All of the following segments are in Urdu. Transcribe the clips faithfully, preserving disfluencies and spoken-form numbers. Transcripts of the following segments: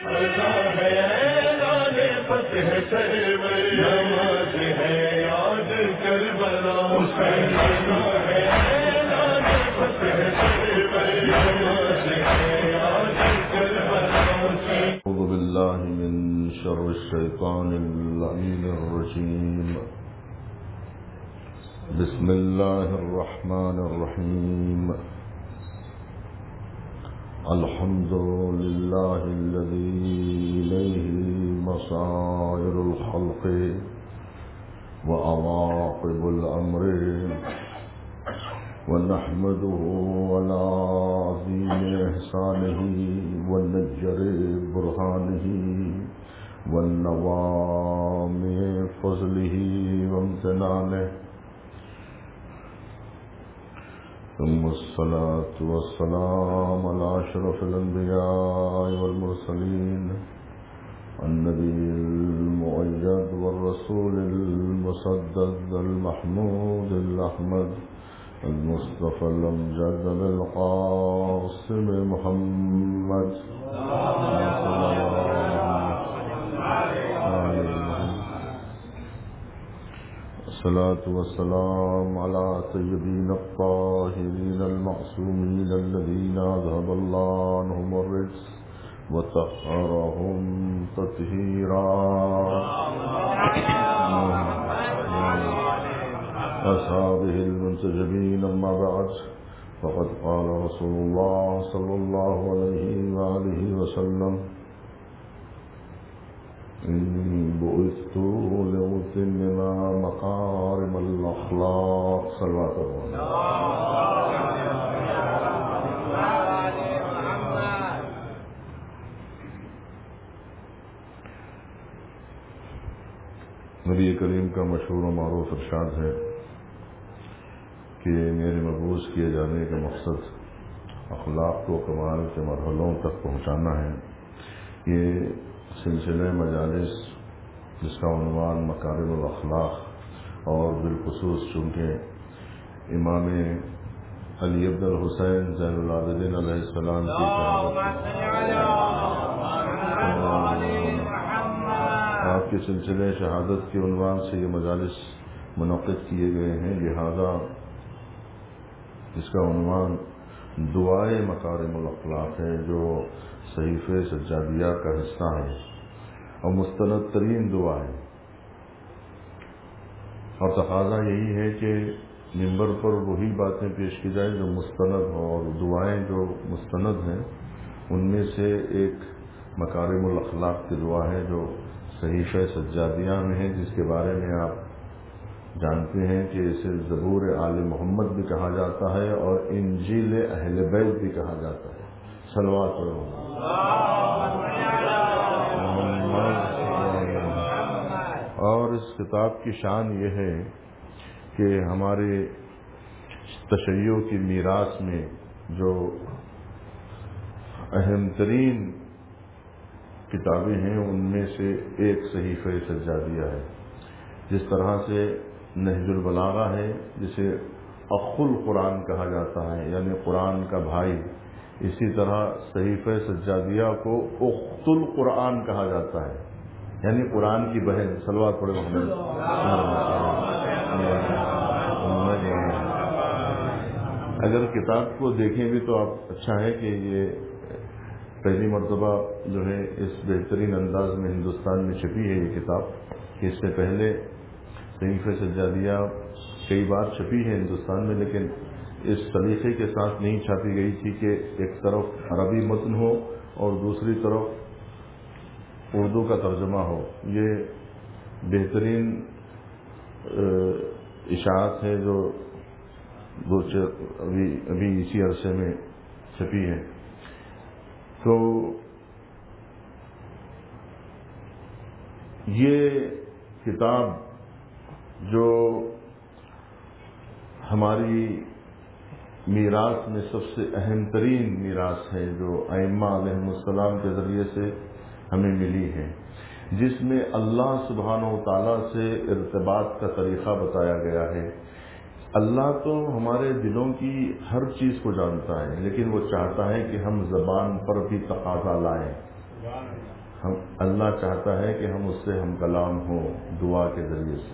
ادا ہے اعلان فتح سرور، نماز ہے یاد کربلا حسین، ادا ہے اعلان فتح سرور، نماز ہے یاد کربلا حسین۔ اعوذ باللہ من شر الشیطان اللعین الرجیم، بسم اللہ الرحمن الرحیم، الحمد للہ الذی الیہ مصائر الخلق وعواقب الامر، ونحمده على عظیم احسانہ والنجر برہانہ والنوام فضلہ وامتنانہ، ثم الصلاة والسلام على أشرف الأنبياء والمرسلين، النبي المؤيد والرسول المسدد المحمود الأحمد المصطفى الأمجد بالقاسم محمد صلى الله عليه وسلم، الصلاة والسلام على سيدنا الطاهرين المعصومين الذين أذهب الله عنهم الرجس وطهرهم تطهيرا، أصحابه المنتجبين، أما بعد، فقد قال رسول الله صلى الله عليه وآله وسلم: إني بعثت لأتمم مكارم الأخلاق، صلوات الله۔ نبی کریم کا مشہور و معروف ارشاد ہے کہ میرے مبعوث کیے جانے کا مقصد اخلاق کو کمال کے مرحلوں تک پہنچانا ہے۔ یہ سلسلہ مجالس جس کا عنوان مکارم الاخلاق، اور بالخصوص چونکہ امام علی عبد الحسین زین العابدین علیہ السلام کی آپ کے سلسلے شہادت کے عنوان سے یہ مجالس منعقد کیے گئے ہیں، لہذا اس کا عنوان دعائے مکارم الاخلاق ہے، جو صحیفہ سجادیہ کا حصہ ہے اور مستند ترین دعا ہے، اور تقاضا یہی ہے کہ ممبر پر وہی باتیں پیش کی جائیں جو مستند ہوں، اور دعائیں جو مستند ہیں ان میں سے ایک مکارم الاخلاق کی دعا ہے جو صحیفہ سجادیہ میں ہے، جس کے بارے میں آپ جانتے ہیں کہ اسے زبور آل محمد بھی کہا جاتا ہے اور انجیل اہل بیت بھی کہا جاتا ہے۔ صلوات اللہ۔ اور اس کتاب کی شان یہ ہے کہ ہمارے تشیع کی میراث میں جو اہم ترین کتابیں ہیں ان میں سے ایک صحیفہ سجادیہ ہے۔ جس طرح سے نہج البلاغہ ہے جسے اخ القرآن کہا جاتا ہے، یعنی قرآن کا بھائی، اسی طرح صحیفہ سجادیہ کو اخت القرآن کہا جاتا ہے، یعنی قرآن کی بہن۔ صلوات پڑھے محمد۔ اگر کتاب کو دیکھیں بھی تو آپ اچھا ہے کہ یہ پہلی مرتبہ جو ہے اس بہترین انداز میں ہندوستان میں چھپی ہے یہ کتاب، کہ اس سے پہلے صحیفہ سجادیہ کئی بار چھپی ہے ہندوستان میں، لیکن اس طریقے کے ساتھ نہیں چھاپی گئی تھی کہ ایک طرف عربی متن ہو اور دوسری طرف اردو کا ترجمہ ہو۔ یہ بہترین اشاعت ہے جو ابھی ابھی اسی عرصے میں چھپی ہے۔ تو یہ کتاب جو ہماری میراث میں سب سے اہم ترین میراث ہے، جو ائمہ علیہ السلام کے ذریعے سے ہمیں ملی ہے، جس میں اللہ سبحانہ و تعالیٰ سے ارتباط کا طریقہ بتایا گیا ہے۔ اللہ تو ہمارے دلوں کی ہر چیز کو جانتا ہے، لیکن وہ چاہتا ہے کہ ہم زبان پر بھی تقاضا لائیں۔ اللہ چاہتا ہے کہ ہم اس سے ہم کلام ہوں دعا کے ذریعے سے.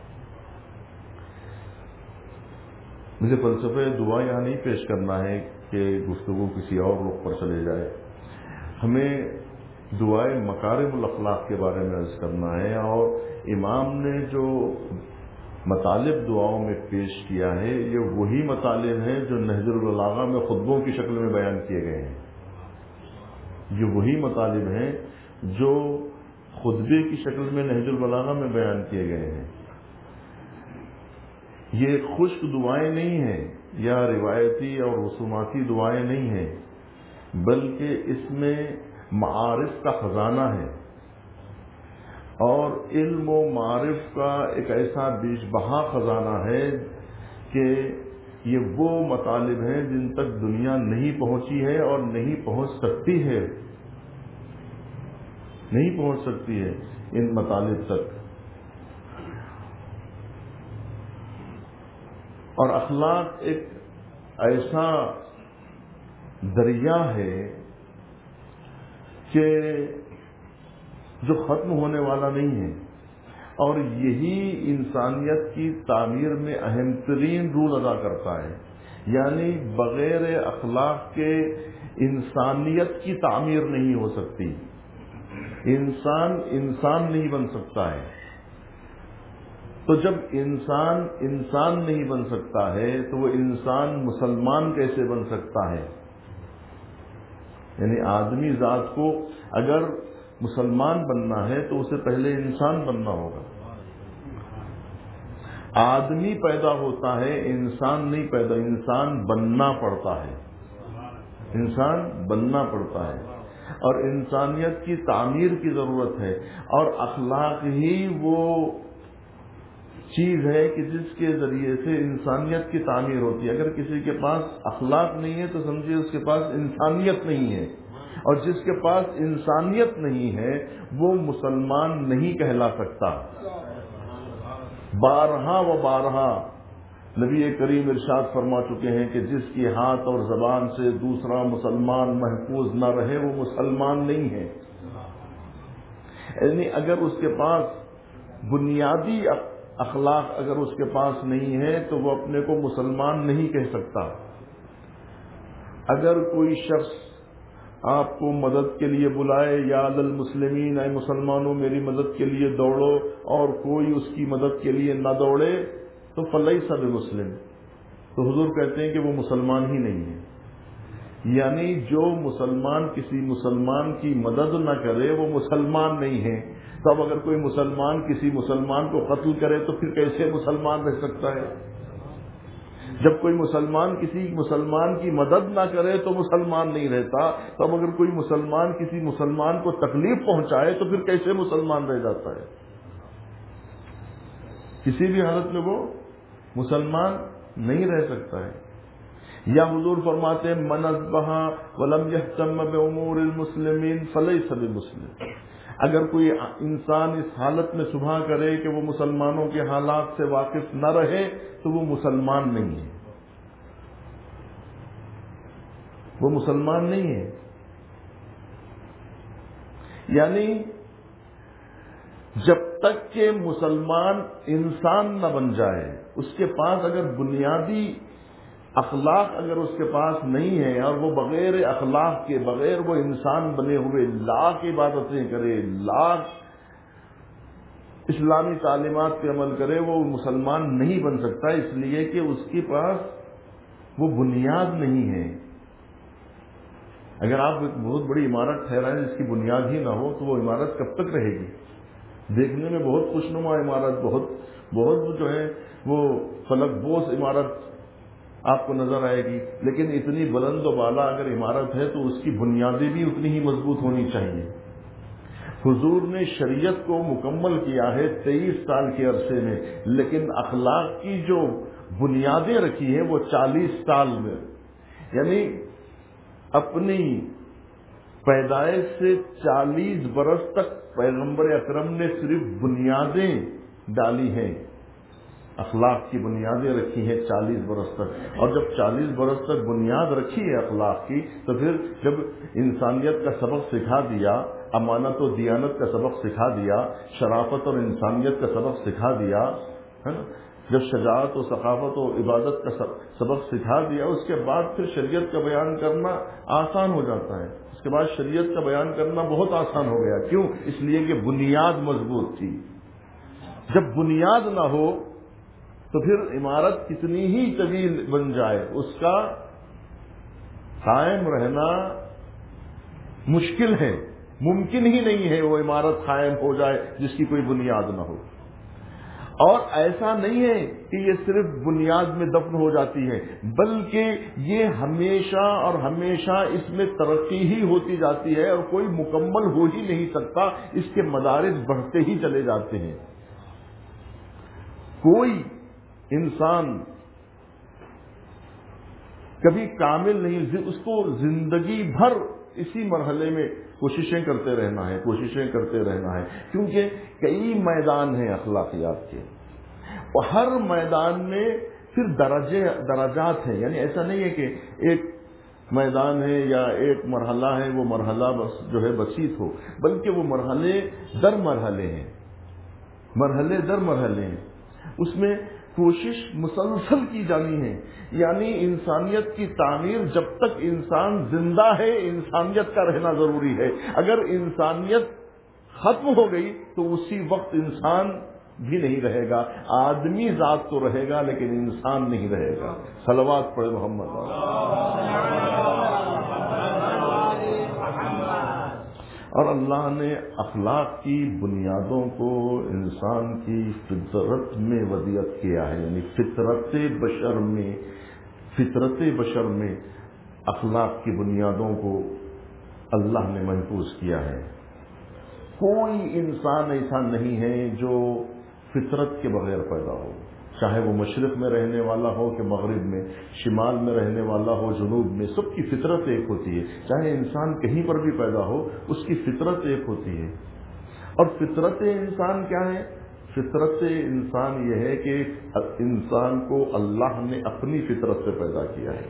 مجھے فلسفہ دعا یہاں نہیں پیش کرنا ہے کہ گفتگو کسی اور رخ پر چلے جائے. ہمیں دعائے مکارم الاخلاق کے بارے میں عرض کرنا ہے، اور امام نے جو مطالب دعاؤں میں پیش کیا ہے یہ وہی مطالب ہیں جو نہج البلاغہ میں خطبوں کی شکل میں بیان کیے گئے ہیں. یہ وہی مطالب ہیں جو خطبے کی شکل میں نہج البلاغہ میں بیان کیے گئے ہیں. یہ خشک دعائیں نہیں ہیں یا روایتی اور رسوماتی دعائیں نہیں ہیں، بلکہ اس میں معارف کا خزانہ ہے، اور علم و معارف کا ایک ایسا بیش بہا خزانہ ہے کہ یہ وہ مطالب ہیں جن تک دنیا نہیں پہنچی ہے اور نہیں پہنچ سکتی ہے نہیں پہنچ سکتی ہے ان مطالب تک. اور اخلاق ایک ایسا دریا ہے کہ جو ختم ہونے والا نہیں ہے، اور یہی انسانیت کی تعمیر میں اہم ترین رول ادا کرتا ہے. یعنی بغیر اخلاق کے انسانیت کی تعمیر نہیں ہو سکتی، انسان انسان نہیں بن سکتا ہے. تو جب انسان انسان نہیں بن سکتا ہے تو وہ انسان مسلمان کیسے بن سکتا ہے؟ یعنی آدمی ذات کو اگر مسلمان بننا ہے تو اسے پہلے انسان بننا ہوگا. آدمی پیدا ہوتا ہے، انسان نہیں پیدا، انسان بننا پڑتا ہے انسان بننا پڑتا ہے اور انسانیت کی تعمیر کی ضرورت ہے. اور اخلاق ہی وہ چیز ہے کہ جس کے ذریعے سے انسانیت کی تعمیر ہوتی ہے. اگر کسی کے پاس اخلاق نہیں ہے تو سمجھیے اس کے پاس انسانیت نہیں ہے، اور جس کے پاس انسانیت نہیں ہے وہ مسلمان نہیں کہلا سکتا. بارہا و بارہا نبی کریم ارشاد فرما چکے ہیں کہ جس کی ہاتھ اور زبان سے دوسرا مسلمان محفوظ نہ رہے وہ مسلمان نہیں ہے. یعنی اگر اس کے پاس بنیادی اخلاق اگر اس کے پاس نہیں ہے تو وہ اپنے کو مسلمان نہیں کہہ سکتا. اگر کوئی شخص آپ کو مدد کے لیے بلائے، یا للمسلمین، اے مسلمانوں میری مدد کے لیے دوڑو، اور کوئی اس کی مدد کے لیے نہ دوڑے تو فلیس بمسلم، تو حضور کہتے ہیں کہ وہ مسلمان ہی نہیں ہے. یعنی جو مسلمان کسی مسلمان کی مدد نہ کرے وہ مسلمان نہیں ہے. تو اب اگر کوئی مسلمان کسی مسلمان کو قتل کرے تو پھر کیسے مسلمان رہ سکتا ہے؟ جب کوئی مسلمان کسی مسلمان کی مدد نہ کرے تو مسلمان نہیں رہتا. تو اب اگر کوئی مسلمان کسی مسلمان کو تکلیف پہنچائے تو پھر کیسے مسلمان رہ جاتا ہے؟ کسی بھی حالت میں وہ مسلمان نہیں رہ سکتا ہے. یا حضور فرماتے ہیں من اصبح ولم یہتم بامور المسلمین فلیس بمسلم. اگر کوئی انسان اس حالت میں صبح کرے کہ وہ مسلمانوں کے حالات سے واقف نہ رہے تو وہ مسلمان نہیں ہے وہ مسلمان نہیں ہے. یعنی جب تک کہ مسلمان انسان نہ بن جائے، اس کے پاس اگر بنیادی اخلاق اگر اس کے پاس نہیں ہے، اور وہ بغیر اخلاق کے، بغیر وہ انسان بنے ہوئے لاکھ عبادتیں کرے، لاکھ اسلامی تعلیمات پہ عمل کرے، وہ مسلمان نہیں بن سکتا. اس لیے کہ اس کے پاس وہ بنیاد نہیں ہے. اگر آپ ایک بہت بڑی عمارت ٹھہرائیں جس کی بنیاد ہی نہ ہو تو وہ عمارت کب تک رہے گی؟ دیکھنے میں بہت خوشنما عمارت، بہت بہت جو ہے وہ فلک بوس عمارت آپ کو نظر آئے گی، لیکن اتنی بلند و بالا اگر عمارت ہے تو اس کی بنیادیں بھی اتنی ہی مضبوط ہونی چاہیے. حضور نے شریعت کو مکمل کیا ہے تیئیس سال کے عرصے میں، لیکن اخلاق کی جو بنیادیں رکھی ہیں وہ چالیس سال میں. یعنی اپنی پیدائش سے چالیس برس تک پیغمبر اکرم نے صرف بنیادیں ڈالی ہیں، اخلاق کی بنیادیں رکھی ہیں چالیس برس تک. اور جب چالیس برس تک بنیاد رکھی ہے اخلاق کی تو پھر جب انسانیت کا سبق سکھا دیا امانت و دیانت کا سبق سکھا دیا، شرافت اور انسانیت کا سبق سکھا دیا ہے نا، جب شجاعت و ثقافت و عبادت کا سبق سکھا دیا، اس کے بعد پھر شریعت کا بیان کرنا آسان ہو جاتا ہے۔ اس کے بعد شریعت کا بیان کرنا بہت آسان ہو گیا۔ کیوں؟ اس لیے کہ بنیاد مضبوط تھی۔ جب بنیاد نہ ہو تو پھر عمارت کتنی ہی طویل بن جائے، اس کا قائم رہنا مشکل ہے، ممکن ہی نہیں ہے وہ عمارت قائم ہو جائے جس کی کوئی بنیاد نہ ہو۔ اور ایسا نہیں ہے کہ یہ صرف بنیاد میں دفن ہو جاتی ہے، بلکہ یہ ہمیشہ اور ہمیشہ اس میں ترقی ہی ہوتی جاتی ہے اور کوئی مکمل ہو ہی نہیں سکتا، اس کے مدارج بڑھتے ہی چلے جاتے ہیں۔ کوئی انسان کبھی کامل نہیں، اس کو زندگی بھر اسی مرحلے میں کوششیں کرتے رہنا ہے، کوششیں کرتے رہنا ہے، کیونکہ کئی میدان ہیں اخلاقیات کے، اور ہر میدان میں پھر درجے درجات ہیں، یعنی ایسا نہیں ہے کہ ایک میدان ہے یا ایک مرحلہ ہے، وہ مرحلہ بس جو ہے بسیط ہو، بلکہ وہ مرحلے در مرحلے ہیں، مرحلے در مرحلے ہیں، اس میں کوشش مسلسل کی جانی ہے۔ یعنی انسانیت کی تعمیر، جب تک انسان زندہ ہے انسانیت کا رہنا ضروری ہے، اگر انسانیت ختم ہو گئی تو اسی وقت انسان بھی نہیں رہے گا، آدمی ذات تو رہے گا لیکن انسان نہیں رہے گا۔ صلوات پڑھے محمد۔ اور اللہ نے اخلاق کی بنیادوں کو انسان کی فطرت میں وضعیت کیا ہے، یعنی فطرت بشر میں فطرت بشر میں اخلاق کی بنیادوں کو اللہ نے محفوظ کیا ہے۔ کوئی انسان ایسا نہیں ہے جو فطرت کے بغیر پیدا ہو، چاہے وہ مشرق میں رہنے والا ہو کہ مغرب میں، شمال میں رہنے والا ہو جنوب میں، سب کی فطرت ایک ہوتی ہے۔ چاہے انسان کہیں پر بھی پیدا ہو اس کی فطرت ایک ہوتی ہے۔ اور فطرت انسان کیا ہے؟ فطرت انسان یہ ہے کہ انسان کو اللہ نے اپنی فطرت سے پیدا کیا ہے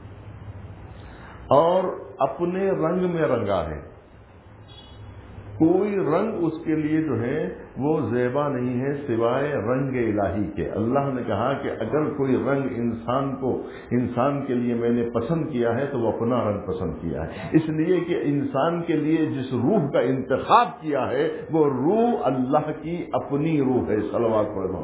اور اپنے رنگ میں رنگا ہے۔ کوئی رنگ اس کے لیے جو ہے وہ زیبا نہیں ہے سوائے رنگ الہی کے۔ اللہ نے کہا کہ اگر کوئی رنگ انسان کو انسان کے لیے میں نے پسند کیا ہے تو وہ اپنا رنگ پسند کیا ہے، اس لیے کہ انسان کے لیے جس روح کا انتخاب کیا ہے وہ روح اللہ کی اپنی روح ہے۔ صلوات پڑھو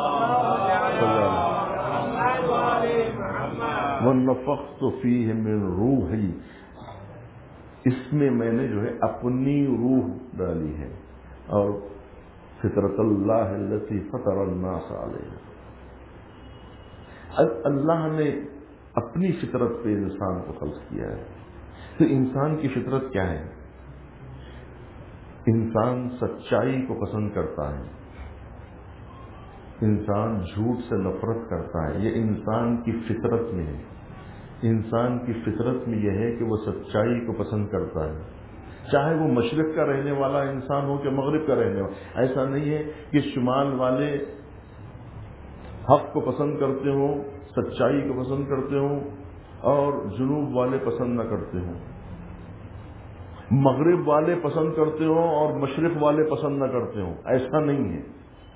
وَنَفَخْتُ فِيهِ مِن رُوحِي، اس میں میں نے جو ہے اپنی روح ڈالی ہے، اور فطرت اللہ التي فطر الناس علیہ، اللہ نے اپنی فطرت پہ انسان کو خلق کیا ہے۔ تو انسان کی فطرت کیا ہے؟ انسان سچائی کو پسند کرتا ہے، انسان جھوٹ سے نفرت کرتا ہے، یہ انسان کی فطرت میں ہے۔ انسان کی فطرت میں یہ ہے کہ وہ سچائی کو پسند کرتا ہے، چاہے وہ مشرق کا رہنے والا انسان ہو کہ مغرب کا رہنے والا۔ ایسا نہیں ہے کہ شمال والے حق کو پسند کرتے ہوں، سچائی کو پسند کرتے ہوں اور جنوب والے پسند نہ کرتے ہوں، مغرب والے پسند کرتے ہوں اور مشرق والے پسند نہ کرتے ہوں، ایسا نہیں ہے۔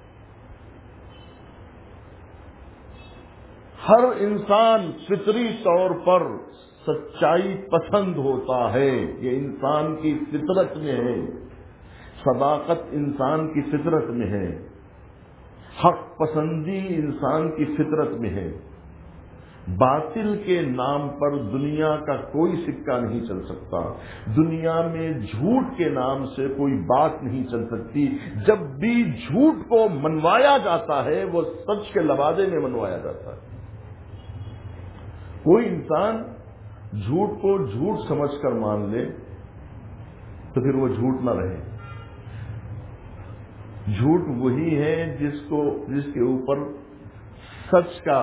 ہر انسان فطری طور پر سچائی پسند ہوتا ہے، یہ انسان کی فطرت میں ہے۔ صداقت انسان کی فطرت میں ہے، حق پسندی انسان کی فطرت میں ہے۔ باطل کے نام پر دنیا کا کوئی سکہ نہیں چل سکتا، دنیا میں جھوٹ کے نام سے کوئی بات نہیں چل سکتی۔ جب بھی جھوٹ کو منوایا جاتا ہے وہ سچ کے لبادے میں منوایا جاتا ہے۔ کوئی انسان جھوٹ کو جھوٹ سمجھ کر مان لے تو پھر وہ جھوٹ نہ رہے۔ جھوٹ وہی ہے جس کو جس کے اوپر سچ کا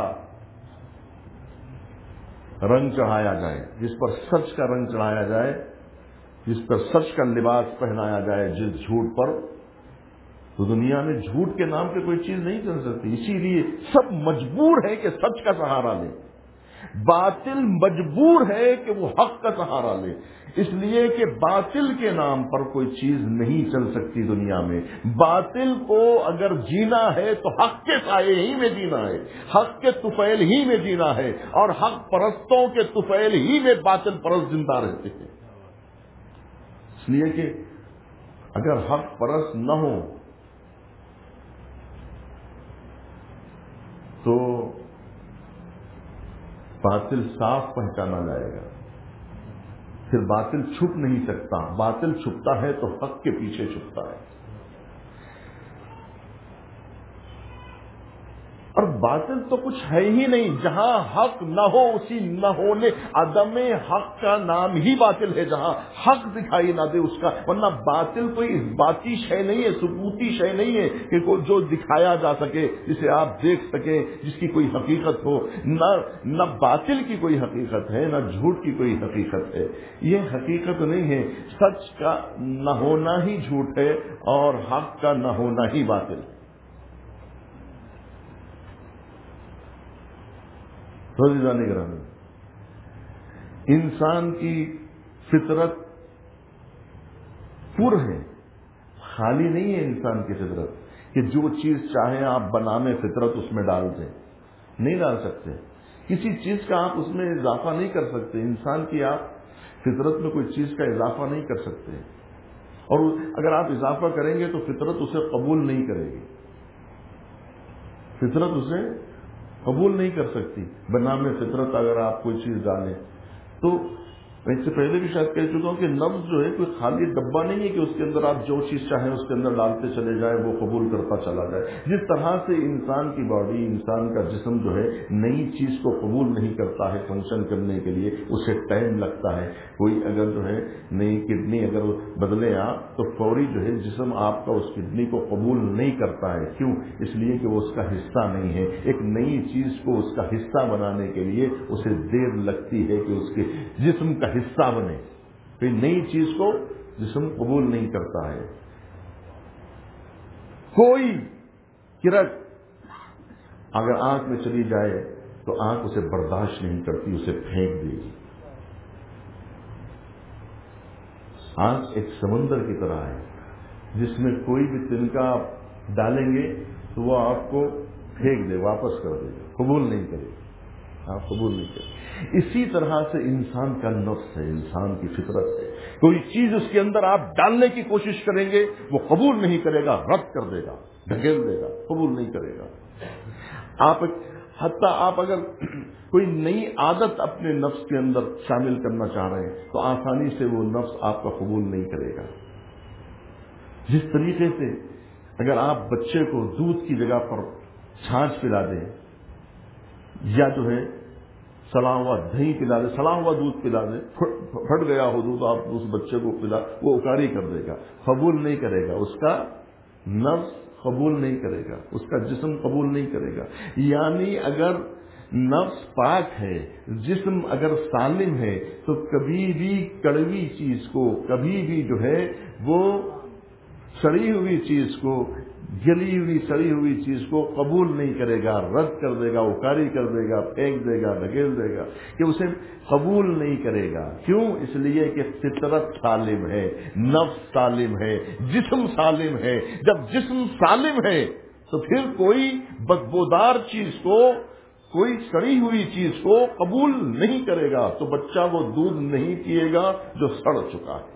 رنگ چڑھایا جائے، جس پر سچ کا رنگ چڑھایا جائے، جس پر سچ کا لباس پہنایا جائے جس جھوٹ پر، تو دنیا میں جھوٹ کے نام پہ کوئی چیز نہیں چل سکتی۔ اسی لیے سب مجبور ہے کہ سچ کا سہارا لیں۔ باطل مجبور ہے کہ وہ حق کا سہارا لے، اس لیے کہ باطل کے نام پر کوئی چیز نہیں چل سکتی دنیا میں۔ باطل کو اگر جینا ہے تو حق کے سائے ہی میں جینا ہے، حق کے طفیل ہی میں جینا ہے، اور حق پرستوں کے طفیل ہی میں باطل پرست زندہ رہتے ہیں۔ اس لیے کہ اگر حق پرست نہ ہو تو باطل صاف پہچانا جائے گا، پھر باطل چھپ نہیں سکتا۔ باطل چھپتا ہے تو حق کے پیچھے چھپتا ہے، اور باطل تو کچھ ہے ہی نہیں۔ جہاں حق نہ ہو اسی نہ ہونے عدم حق کا نام ہی باطل ہے، جہاں حق دکھائی نہ دے اس کا، ورنہ باطل کوئی اثباتی شے نہیں ہے، ثبوتی شے نہیں ہے کہ کوئی جو دکھایا جا سکے، جسے آپ دیکھ سکیں، جس کی کوئی حقیقت ہو۔ نہ نہ باطل کی کوئی حقیقت ہے، نہ جھوٹ کی کوئی حقیقت ہے، یہ حقیقت نہیں ہے۔ سچ کا نہ ہونا ہی جھوٹ ہے اور حق کا نہ ہونا ہی باطل ہے۔ نگرانی انسان کی فطرت پر ہے، خالی نہیں ہے انسان کی فطرت کہ جو چیز چاہیں آپ بنامے فطرت اس میں ڈال دیں، نہیں ڈال سکتے۔ کسی چیز کا آپ اس میں اضافہ نہیں کر سکتے، انسان کی آپ فطرت میں کوئی چیز کا اضافہ نہیں کر سکتے، اور اگر آپ اضافہ کریں گے تو فطرت اسے قبول نہیں کرے گی، فطرت اسے قبول نہیں کر سکتی۔ بنام فطرت اگر آپ کوئی چیز ڈالیں تو میں اس سے پہلے بھی شاید کہہ چکا ہوں کہ نفس جو ہے کوئی خالی ڈبہ نہیں ہے کہ اس کے اندر آپ جو چیز چاہیں اس کے اندر ڈالتے چلے جائیں وہ قبول کرتا چلا جائے۔ جس طرح سے انسان کی باڈی، انسان کا جسم جو ہے نئی چیز کو قبول نہیں کرتا ہے فنکشن کرنے کے لیے، اسے ٹائم لگتا ہے۔ کوئی اگر جو ہے نئی کڈنی اگر بدلے آپ تو فوری جو ہے جسم آپ کا اس کڈنی کو قبول نہیں کرتا ہے، کیوں؟ اس لیے کہ وہ اس کا حصہ نہیں ہے۔ ایک نئی چیز کو اس کا حصہ بنانے کے لیے اسے دیر لگتی ہے کہ اس کے جسم کا حصہ بنے۔ کوئی نئی چیز کو جسم قبول نہیں کرتا ہے۔ کوئی کرٹ اگر آنکھ میں چلی جائے تو آنکھ اسے برداشت نہیں کرتی، اسے پھینک دے گی۔ آنکھ ایک سمندر کی طرح ہے جس میں کوئی بھی تنکا آپ ڈالیں گے تو وہ آپ کو پھینک دے، واپس کر دے گا، قبول نہیں کرے گا، آپ قبول نہیں کریں۔ اسی طرح سے انسان کا نفس ہے، انسان کی فطرت ہے۔ کوئی چیز اس کے اندر آپ ڈالنے کی کوشش کریں گے وہ قبول نہیں کرے گا، رد کر دے گا، ڈھکیل دے گا، قبول نہیں کرے گا۔ آپ حتیٰ آپ اگر کوئی نئی عادت اپنے نفس کے اندر شامل کرنا چاہ رہے ہیں تو آسانی سے وہ نفس آپ کا قبول نہیں کرے گا۔ جس طریقے سے اگر آپ بچے کو دودھ کی جگہ پر چھاچھ پلا دیں یا جو ہے سلا ہوا دہی پلا دے، سلا ہوا دودھ پلا دے، پھٹ گیا ہو دودھ آپ اس بچے کو پلا، وہ اکاری کر دے گا، قبول نہیں کرے گا، اس کا نفس قبول نہیں کرے گا، اس کا جسم قبول نہیں کرے گا۔ یعنی اگر نفس پاک ہے، جسم اگر سالم ہے تو کبھی بھی کڑوی چیز کو، کبھی بھی جو ہے وہ سڑی ہوئی چیز کو، جلی ہوئی سڑی ہوئی چیز کو قبول نہیں کرے گا، رد کر دے گا، اکاری کر دے گا، پھینک دے گا، ڈھکیل دے گا، کہ اسے قبول نہیں کرے گا۔ کیوں؟ اس لیے کہ فطرت سالم ہے، نفس سالم ہے، جسم سالم ہے۔ جب جسم سالم ہے تو پھر کوئی بدبودار چیز کو، کوئی سڑی ہوئی چیز کو قبول نہیں کرے گا، تو بچہ وہ دودھ نہیں پیے گا جو سڑ چکا ہے۔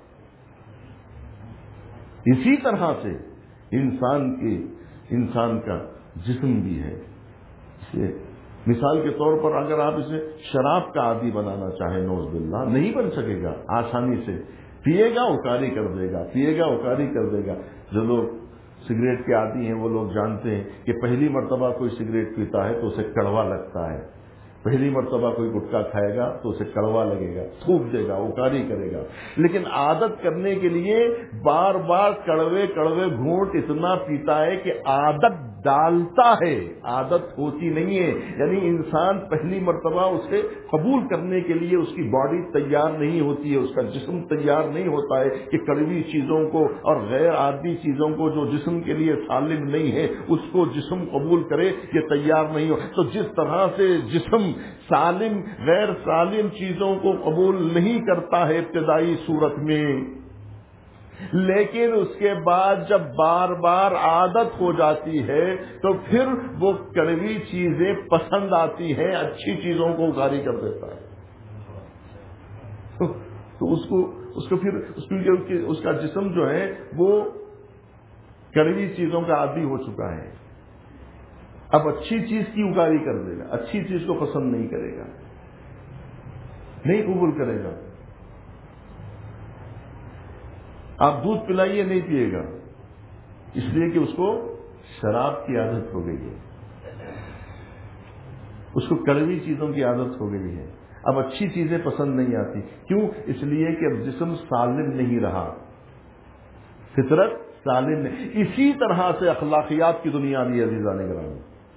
اسی طرح سے انسان کی انسان کا جسم بھی ہے۔ مثال کے طور پر اگر آپ اسے شراب کا عادی بنانا چاہیں، نوز باللہ، نہیں بن سکے گا آسانی سے، پیے گا اکاری کر دے گا، پیے گا اکاری کر دے گا۔ جو لوگ سگریٹ کے عادی ہیں وہ لوگ جانتے ہیں کہ پہلی مرتبہ کوئی سگریٹ پیتا ہے تو اسے کڑوا لگتا ہے، پہلی مرتبہ کوئی گٹکا کھائے گا تو اسے کڑوا لگے گا، تھوک دے گا، اکاری کرے گا۔ لیکن عادت کرنے کے لیے بار بار کڑوے کڑوے گھونٹ اتنا پیتا ہے کہ عادت ڈالتا ہے، عادت ہوتی نہیں ہے. یعنی انسان پہلی مرتبہ اسے قبول کرنے کے لیے اس کی باڈی تیار نہیں ہوتی ہے، اس کا جسم تیار نہیں ہوتا ہے کہ کڑوی چیزوں کو اور غیر عادی چیزوں کو جو جسم کے لیے سالم نہیں ہے اس کو جسم قبول کرے، یہ تیار نہیں ہو. تو جس طرح سے جسم سالم غیر سالم چیزوں کو قبول نہیں کرتا ہے ابتدائی صورت میں، لیکن اس کے بعد جب بار بار عادت ہو جاتی ہے تو پھر وہ کڑوی چیزیں پسند آتی ہیں، اچھی چیزوں کو اگاری کر دیتا ہے. تو اس کو اس کو پھر اس کی اس کا جسم جو ہے وہ کڑوی چیزوں کا عادی ہو چکا ہے. اب اچھی چیز کی اگاری کر دے گا، اچھی چیز کو پسند نہیں کرے گا، نہیں قبول کرے گا. آپ دودھ پلائیے نہیں پیے گا، اس لیے کہ اس کو شراب کی عادت ہو گئی ہے، اس کو کڑوی چیزوں کی عادت ہو گئی ہے. اب اچھی چیزیں پسند نہیں آتی. کیوں؟ اس لیے کہ اب جسم سالم نہیں رہا، فطرت سالم نہیں. اسی طرح سے اخلاقیات کی دنیا بھی عزیزان گرامی.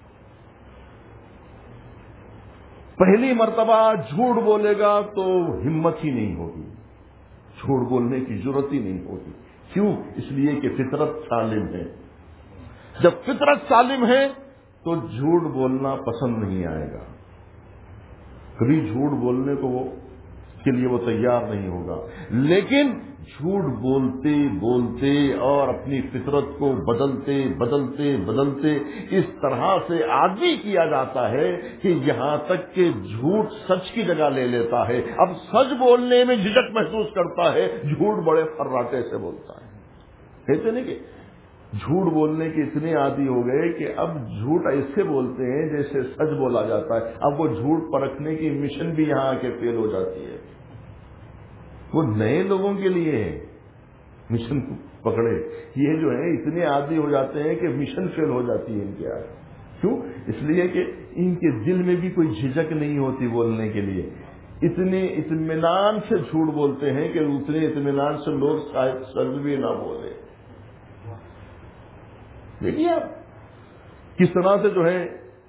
پہلی مرتبہ جھوٹ بولے گا تو ہمت ہی نہیں ہوگی، جھوٹ بولنے کی ضرورت ہی نہیں ہوگی. کیوں؟ اس لیے کہ فطرت سالم ہے. جب فطرت سالم ہے تو جھوٹ بولنا پسند نہیں آئے گا، کبھی جھوٹ بولنے کو وہ کے لیے وہ تیار نہیں ہوگا. لیکن جھوٹ بولتے بولتے اور اپنی فطرت کو بدلتے بدلتے بدلتے اس طرح سے عادی کیا جاتا ہے کہ یہاں تک کہ جھوٹ سچ کی جگہ لے لیتا ہے. اب سچ بولنے میں جھجک محسوس کرتا ہے، جھوٹ بڑے فراٹے سے بولتا ہے. کہتے نہیں کہ جھوٹ بولنے کے اتنے عادی ہو گئے کہ اب جھوٹ ایسے بولتے ہیں جیسے سچ بولا جاتا ہے. اب وہ جھوٹ پرکھنے کی مشن بھی یہاں آ کے فیل ہو جاتی ہے. وہ نئے لوگوں کے لیے ہے مشن پکڑے، یہ جو ہے اتنے عادی ہو جاتے ہیں کہ مشن فیل ہو جاتی ہے ان کے آگے. کیوں؟ اس لیے کہ ان کے دل میں بھی کوئی جھجک نہیں ہوتی بولنے کے لیے. اتنے اطمینان سے جھوٹ بولتے ہیں کہ اتنے اطمینان سے لوگ شاید سچ بھی نہ بولے. دیکھیے آپ کس طرح سے جو ہے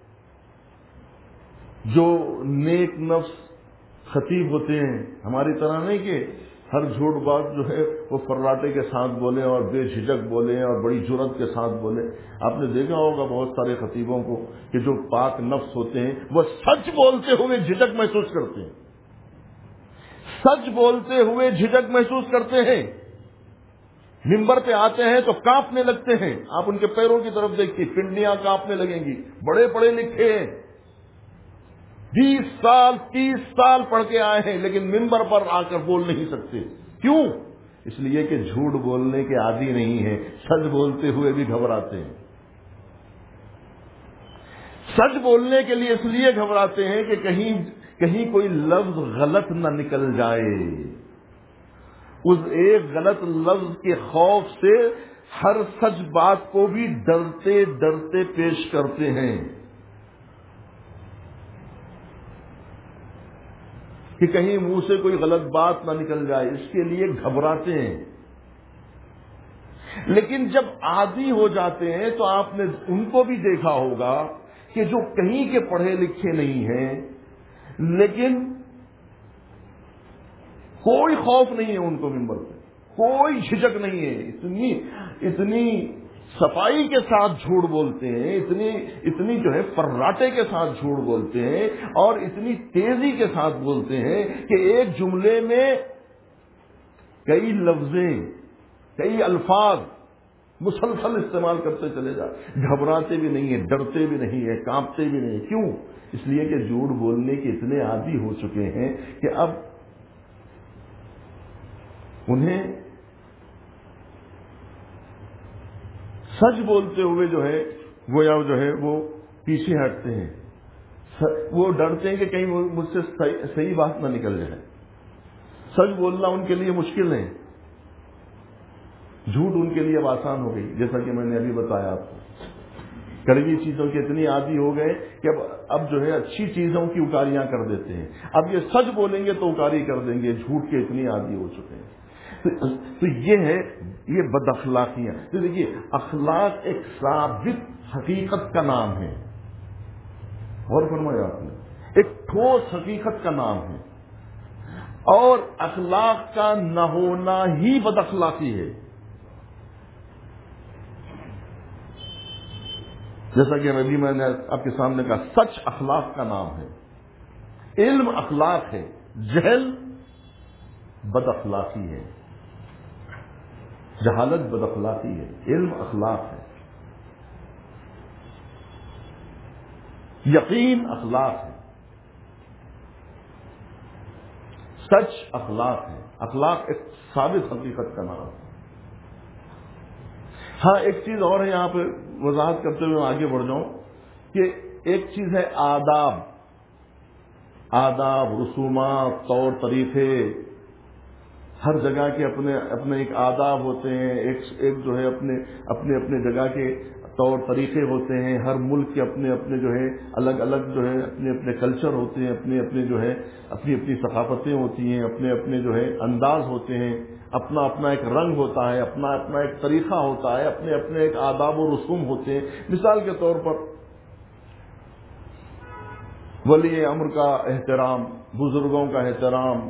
جو نیک نفس خطیب ہوتے ہیں، ہماری طرح نہیں کہ ہر جھوٹ بات جو ہے وہ فراٹے کے ساتھ بولے اور بے جھجک بولے اور بڑی جرت کے ساتھ بولے. آپ نے دیکھا ہوگا بہت سارے خطیبوں کو کہ جو پاک نفس ہوتے ہیں وہ سچ بولتے ہوئے جھجک محسوس کرتے ہیں، سچ بولتے ہوئے جھجک محسوس کرتے ہیں. منبر پہ آتے ہیں تو کانپنے لگتے ہیں. آپ ان کے پیروں کی طرف دیکھیے، پنڈیاں کانپنے لگیں گی. بڑے پڑھے لکھے ہیں، بیس سال تیس سال پڑھ کے آئے ہیں، لیکن منبر پر آ کر بول نہیں سکتے. کیوں؟ اس لیے کہ جھوٹ بولنے کے عادی نہیں ہیں، سچ بولتے ہوئے بھی گھبراتے ہیں. سچ بولنے کے لیے اس لیے گھبراتے ہیں کہ کہیں کہیں کوئی لفظ غلط نہ نکل جائے. اس ایک غلط لفظ کے خوف سے ہر سچ بات کو بھی ڈرتے ڈرتے پیش کرتے ہیں کہ کہیں منہ سے کوئی غلط بات نہ نکل جائے. اس کے لیے گھبراتے ہیں. لیکن جب عادی ہو جاتے ہیں تو آپ نے ان کو بھی دیکھا ہوگا کہ جو کہیں کے پڑھے لکھے نہیں ہیں لیکن کوئی خوف نہیں ہے ان کو منبر پہ، کوئی جھجک نہیں ہے. اتنی اتنی صفائی کے ساتھ جھوٹ بولتے ہیں، اتنی اتنی جو ہے فراٹے کے ساتھ جھوٹ بولتے ہیں اور اتنی تیزی کے ساتھ بولتے ہیں کہ ایک جملے میں کئی لفظیں کئی الفاظ مسلسل استعمال کرتے چلے جا. گھبراتے بھی نہیں ہیں، ڈرتے بھی نہیں ہیں، کانپتے بھی نہیں. کیوں؟ اس لیے کہ جھوٹ بولنے کے اتنے عادی ہو چکے ہیں کہ اب انہیں سچ بولتے ہوئے جو ہے گویا جو ہے وہ پیچھے ہٹتے ہیں. وہ ڈرتے ہیں کہ کہیں مجھ سے صحیح بات نہ نکل جائے. سچ بولنا ان کے لیے مشکل ہے، جھوٹ ان کے لیے اب آسان ہو گئی. جیسا کہ میں نے ابھی بتایا آپ کو، کڑوی چیزوں کے اتنی عادی ہو گئے کہ اب اب جو ہے اچھی چیزوں کی اکاریاں کر دیتے ہیں. اب یہ سچ بولیں گے تو اکاری کر دیں گے، جھوٹ کے اتنی عادی ہو چکے ہیں. تو یہ ہے یہ بد اخلاقیاں. تو دیکھیے اخلاق ایک ثابت حقیقت کا نام ہے، غور فرمایا آپ نے، ایک ٹھوس حقیقت کا نام ہے، اور اخلاق کا نہ ہونا ہی بد اخلاقی ہے. جیسا کہ ابھی میں نے آپ کے سامنے کہا، سچ اخلاق کا نام ہے، علم اخلاق ہے، جہل بد اخلاقی ہے، جہالت بد اخلاقی ہے، علم اخلاق ہے، یقین اخلاق ہے، سچ اخلاق ہے. اخلاق ایک ثابت حقیقت کا نام ہے. ہاں ایک چیز اور ہے یہاں پہ وضاحت کرتے ہوئے میں آگے بڑھ جاؤں کہ ایک چیز ہے آداب، آداب، رسومات، طور طریقے. ہر جگہ کے اپنے اپنے ایک آداب ہوتے ہیں، ایک ایک جو ہے اپنے اپنے اپنے جگہ کے طور طریقے ہوتے ہیں. ہر ملک کے اپنے اپنے جو ہے الگ الگ جو ہے اپنے اپنے کلچر ہوتے ہیں، اپنے اپنے جو ہے اپنی اپنی ثقافتیں ہوتی ہیں، اپنے اپنے جو ہے انداز ہوتے ہیں، اپنا اپنا ایک رنگ ہوتا ہے، اپنا اپنا ایک طریقہ ہوتا ہے، اپنے اپنے ایک آداب و رسوم ہوتے ہیں. مثال کے طور پر ولی امر کا احترام، بزرگوں کا احترام،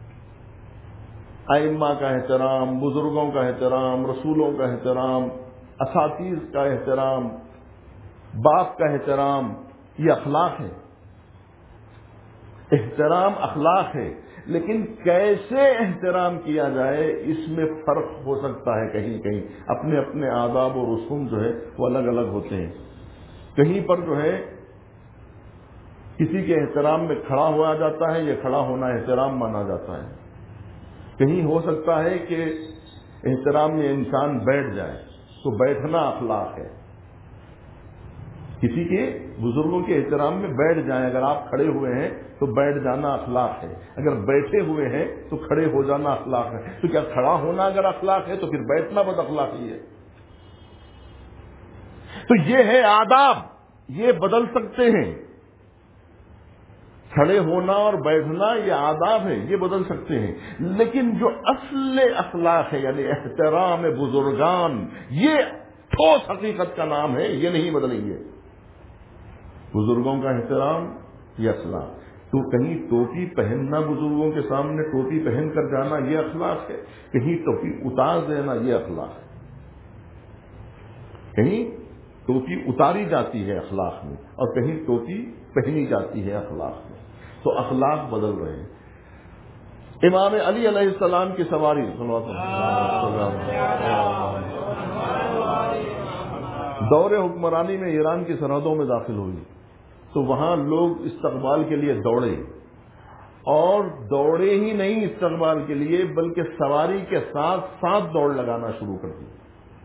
ائمہ کا احترام، بزرگوں کا احترام، رسولوں کا احترام، اساتذ کا احترام، باپ کا احترام، یہ اخلاق ہے. احترام اخلاق ہے، لیکن کیسے احترام کیا جائے اس میں فرق ہو سکتا ہے. کہیں کہیں اپنے اپنے آداب و رسوم جو ہے وہ الگ الگ ہوتے ہیں. کہیں پر جو ہے کسی کے احترام میں کھڑا ہوا جاتا ہے، یہ کھڑا ہونا احترام مانا جاتا ہے. کہیں ہو سکتا ہے کہ احترام میں انسان بیٹھ جائے تو بیٹھنا اخلاق ہے. کسی کے بزرگوں کے احترام میں بیٹھ جائیں، اگر آپ کھڑے ہوئے ہیں تو بیٹھ جانا اخلاق ہے، اگر بیٹھے ہوئے ہیں تو کھڑے ہو جانا اخلاق ہے. تو کیا کھڑا ہونا اگر اخلاق ہے تو پھر بیٹھنا بد اخلاقی ہے؟ تو یہ ہے آداب، یہ بدل سکتے ہیں. کھڑے ہونا اور بیٹھنا یہ آداب ہے، یہ بدل سکتے ہیں. لیکن جو اصل اخلاق ہے یعنی احترام بزرگان، یہ ٹھوس حقیقت کا نام ہے، یہ نہیں بدلیں گے. بزرگوں کا احترام یہ اخلاق. تو کہیں ٹوپی پہننا، بزرگوں کے سامنے ٹوپی پہن کر جانا یہ اخلاق ہے، کہیں ٹوپی اتار دینا یہ اخلاق ہے. کہیں ٹوپی اتاری جاتی ہے اخلاق میں، اور کہیں ٹوپی پہنی جاتی ہے اخلاق میں. تو اخلاق بدل رہے ہیں. امام علی علیہ السلام کی سواری دور حکمرانی میں ایران کی سرحدوں میں داخل ہوئی تو وہاں لوگ استقبال کے لیے دوڑے، اور دوڑے ہی نہیں استقبال کے لیے بلکہ سواری کے ساتھ ساتھ دوڑ لگانا شروع کر دی.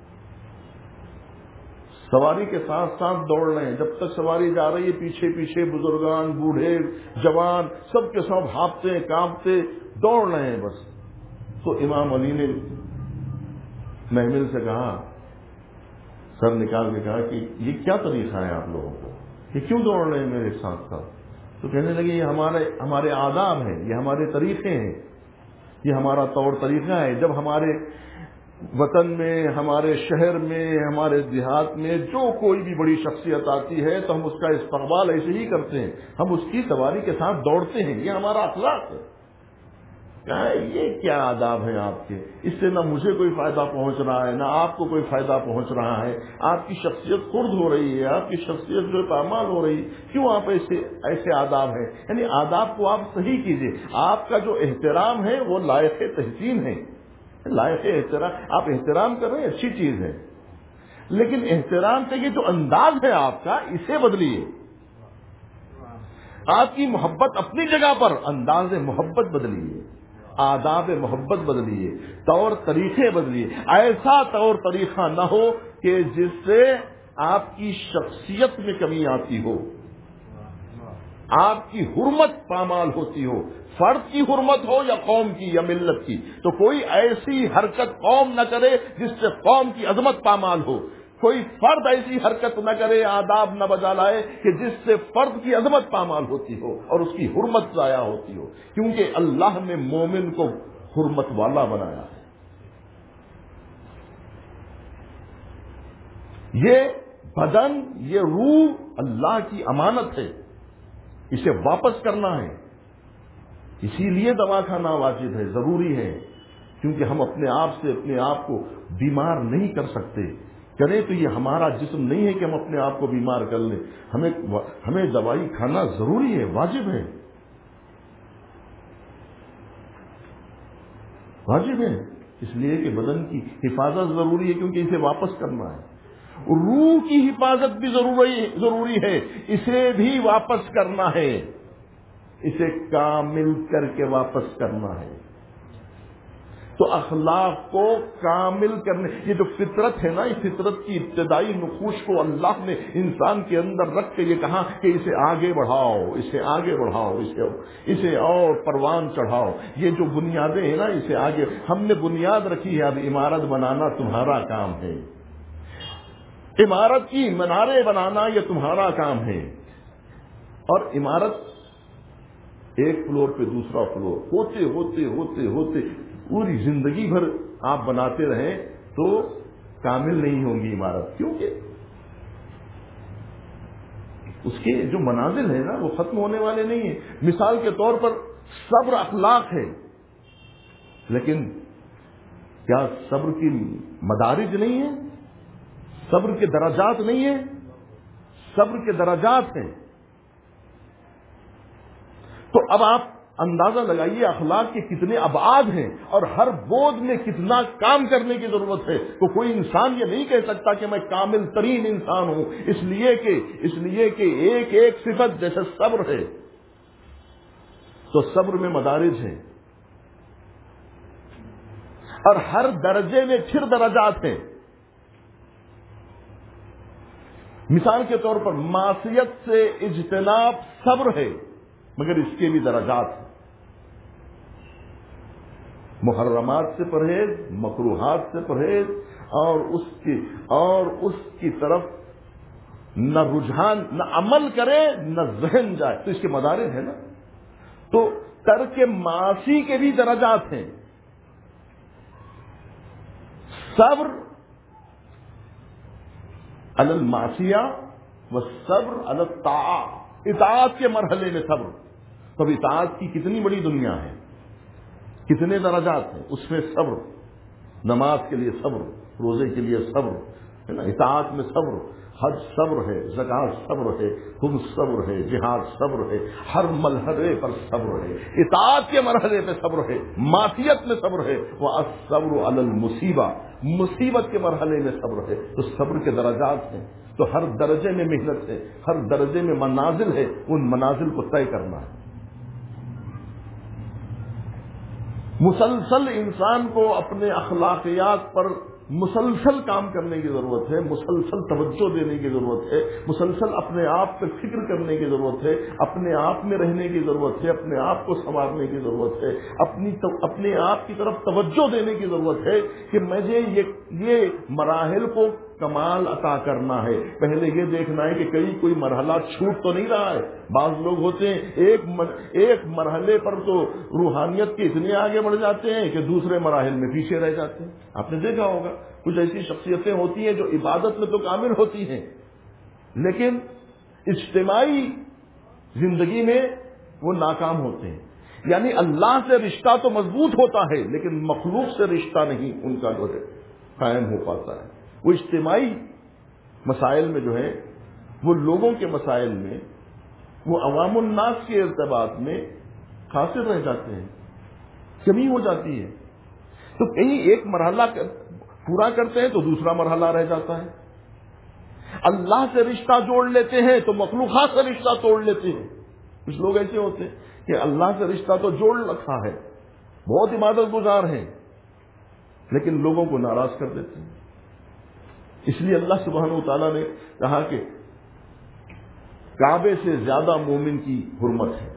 سواری کے ساتھ ساتھ دوڑ رہے ہیں، جب تک سواری جا رہی ہے پیچھے پیچھے بزرگان، بوڑھے، جوان سب کے سب ہانپتے کانپتے دوڑ رہے ہیں بس. تو امام علی نے محمل سے کہا، سر نکال کے کہا کہ یہ کیا طریقہ ہے آپ لوگوں کو، یہ کیوں دوڑ رہے ہیں میرے ساتھ ساتھ؟ تو کہنے لگے یہ ہمارے ہمارے آداب ہیں، یہ ہمارے طریقے ہیں، یہ ہمارا طور طریقہ ہے. جب ہمارے وطن میں، ہمارے شہر میں، ہمارے دیہات میں جو کوئی بھی بڑی شخصیت آتی ہے تو ہم اس کا استقبال ایسے ہی کرتے ہیں، ہم اس کی سواری کے ساتھ دوڑتے ہیں، یہ ہمارا اخلاق ہے. کہا یہ کیا آداب ہیں آپ کے؟ اس سے نہ مجھے کوئی فائدہ پہنچ رہا ہے، نہ آپ کو کوئی فائدہ پہنچ رہا ہے. آپ کی شخصیت خرد ہو رہی ہے، آپ کی شخصیت جو پامال ہو رہی ہے. کیوں آپ ایسے ایسے آداب ہیں؟ یعنی آداب کو آپ صحیح کیجئے. آپ کا جو احترام ہے وہ لائق تحسین ہے، لائق احترام. آپ احترام کر رہے ہیں، اچھی چیز ہے، لیکن احترام کا یہ جو انداز ہے آپ کا، اسے بدلیے. آپ کی محبت اپنی جگہ پر، انداز محبت بدلیے، آداب محبت بدلیے، طور طریقے بدلیے. ایسا طور طریقہ نہ ہو کہ جس سے آپ کی شخصیت میں کمی آتی ہو، آپ کی حرمت پامال ہوتی ہو، فرد کی حرمت ہو یا قوم کی یا ملت کی. تو کوئی ایسی حرکت قوم نہ کرے جس سے قوم کی عظمت پامال ہو. کوئی فرد ایسی حرکت نہ کرے، آداب نہ بجا لائے کہ جس سے فرد کی عظمت پامال ہوتی ہو اور اس کی حرمت ضائع ہوتی ہو. کیونکہ اللہ نے مومن کو حرمت والا بنایا ہے. یہ بدن، یہ روح اللہ کی امانت ہے، اسے واپس کرنا ہے. اسی لیے دوا کھانا واجب ہے، ضروری ہے، کیونکہ ہم اپنے آپ سے اپنے آپ کو بیمار نہیں کر سکتے. کریں تو یہ ہمارا جسم نہیں ہے کہ ہم اپنے آپ کو بیمار کر لیں. ہمیں ہمیں دوائی کھانا ضروری ہے، واجب ہے، واجب ہے، اس لیے کہ بدن کی حفاظت ضروری ہے کیونکہ اسے واپس کرنا ہے. روح کی حفاظت بھی ضروری ضروری ہے، اسے بھی واپس کرنا ہے، اسے کامل کر کے واپس کرنا ہے. تو اخلاق کو کامل کرنے، یہ جو فطرت ہے نا، اس فطرت کی ابتدائی نقوش کو اللہ نے انسان کے اندر رکھ کے یہ کہا کہ اسے آگے بڑھاؤ، اسے آگے بڑھاؤ، اسے اسے اور پروان چڑھاؤ. یہ جو بنیادیں ہیں نا، اسے آگے ہم نے بنیاد رکھی ہے، اب عمارت بنانا تمہارا کام ہے، عمارت کی میناریں بنانا یہ تمہارا کام ہے. اور عمارت ایک فلور پہ دوسرا فلور ہوتے ہوتے ہوتے ہوتے پوری زندگی بھر آپ بناتے رہیں تو کامل نہیں ہوں گی عمارت، کیونکہ اس کے جو منازل ہیں نا وہ ختم ہونے والے نہیں ہیں. مثال کے طور پر صبر اخلاق ہے، لیکن کیا صبر کی مدارج نہیں ہے؟ صبر کے درجات نہیں ہیں؟ صبر کے درجات ہیں. تو اب آپ اندازہ لگائیے اخلاق کے کتنے ابعاد ہیں اور ہر بود میں کتنا کام کرنے کی ضرورت ہے. تو کوئی انسان یہ نہیں کہہ سکتا کہ میں کامل ترین انسان ہوں، اس لیے کہ اس لیے کہ ایک ایک صفت جیسے صبر ہے تو صبر میں مدارج ہیں اور ہر درجے میں پھر درجات ہیں. مثال کے طور پر معصیت سے اجتناب صبر ہے، مگر اس کے بھی درجات ہیں. محرمات سے پرہیز، مکروہات سے پرہیز، اور اس کی اور اس کی طرف نہ رجحان، نہ عمل کرے نہ ذہن جائے، تو اس کے مدارج ہیں نا. تو ترک معاصی کے بھی درجات ہیں. صبر علی المعصیہ والصبر علی الطاعۃ، اطاعت کے مرحلے میں صبر. تو اطاعت کی کتنی بڑی دنیا ہے، کتنے درجات ہیں، اس میں صبر. نماز کے لیے صبر، روزے کے لیے صبر ہے نا، اطاعت میں صبر، حج صبر ہے، زکات صبر ہے، خمس صبر ہے، جہاد صبر ہے، ہر مرحلے پر صبر ہے. اطاعت کے مرحلے پہ صبر ہے، معصیت میں صبر ہے. والصبر علی المصیبہ، مصیبت کے مرحلے میں صبر ہے. تو صبر کے درجات ہیں. تو ہر درجے میں محنت ہے، ہر درجے میں منازل ہے، ان منازل کو طے کرنا ہے. مسلسل انسان کو اپنے اخلاقیات پر مسلسل کام کرنے کی ضرورت ہے، مسلسل توجہ دینے کی ضرورت ہے، مسلسل اپنے آپ پہ فکر کرنے کی ضرورت ہے، اپنے آپ میں رہنے کی ضرورت ہے، اپنے آپ کو سنوارنے کی ضرورت ہے، اپنی اپنے آپ کی طرف توجہ دینے کی ضرورت ہے کہ مجھے یہ یہ مراحل کو کمال عطا کرنا ہے. پہلے یہ دیکھنا ہے کہ کئی کوئی مرحلہ چھوٹ تو نہیں رہا ہے. بعض لوگ ہوتے ہیں ایک من ایک مرحلے پر تو روحانیت کے اتنے آگے بڑھ جاتے ہیں کہ دوسرے مراحل میں پیچھے رہ جاتے ہیں. آپ نے دیکھا ہوگا کچھ ایسی شخصیتیں ہوتی ہیں جو عبادت میں تو کامل ہوتی ہیں لیکن اجتماعی زندگی میں وہ ناکام ہوتے ہیں. یعنی اللہ سے رشتہ تو مضبوط ہوتا ہے لیکن مخلوق سے رشتہ نہیں ان کا جو ہے قائم ہو پاتا ہے. وہ اجتماعی مسائل میں جو ہے، وہ لوگوں کے مسائل میں، وہ عوام الناس کے ارتباط میں قاصر رہ جاتے ہیں، کمی ہو جاتی ہے. تو کہیں ایک مرحلہ پورا کرتے ہیں تو دوسرا مرحلہ رہ جاتا ہے. اللہ سے رشتہ جوڑ لیتے ہیں تو مخلوقات سے رشتہ توڑ لیتے ہیں. کچھ لوگ ایسے ہوتے ہیں کہ اللہ سے رشتہ تو جوڑ رکھا ہے، بہت عبادت گزار ہیں، لیکن لوگوں کو ناراض کر دیتے ہیں. اس لیے اللہ سبحانہ و تعالیٰ نے کہا کہ کعبے سے زیادہ مومن کی حرمت ہے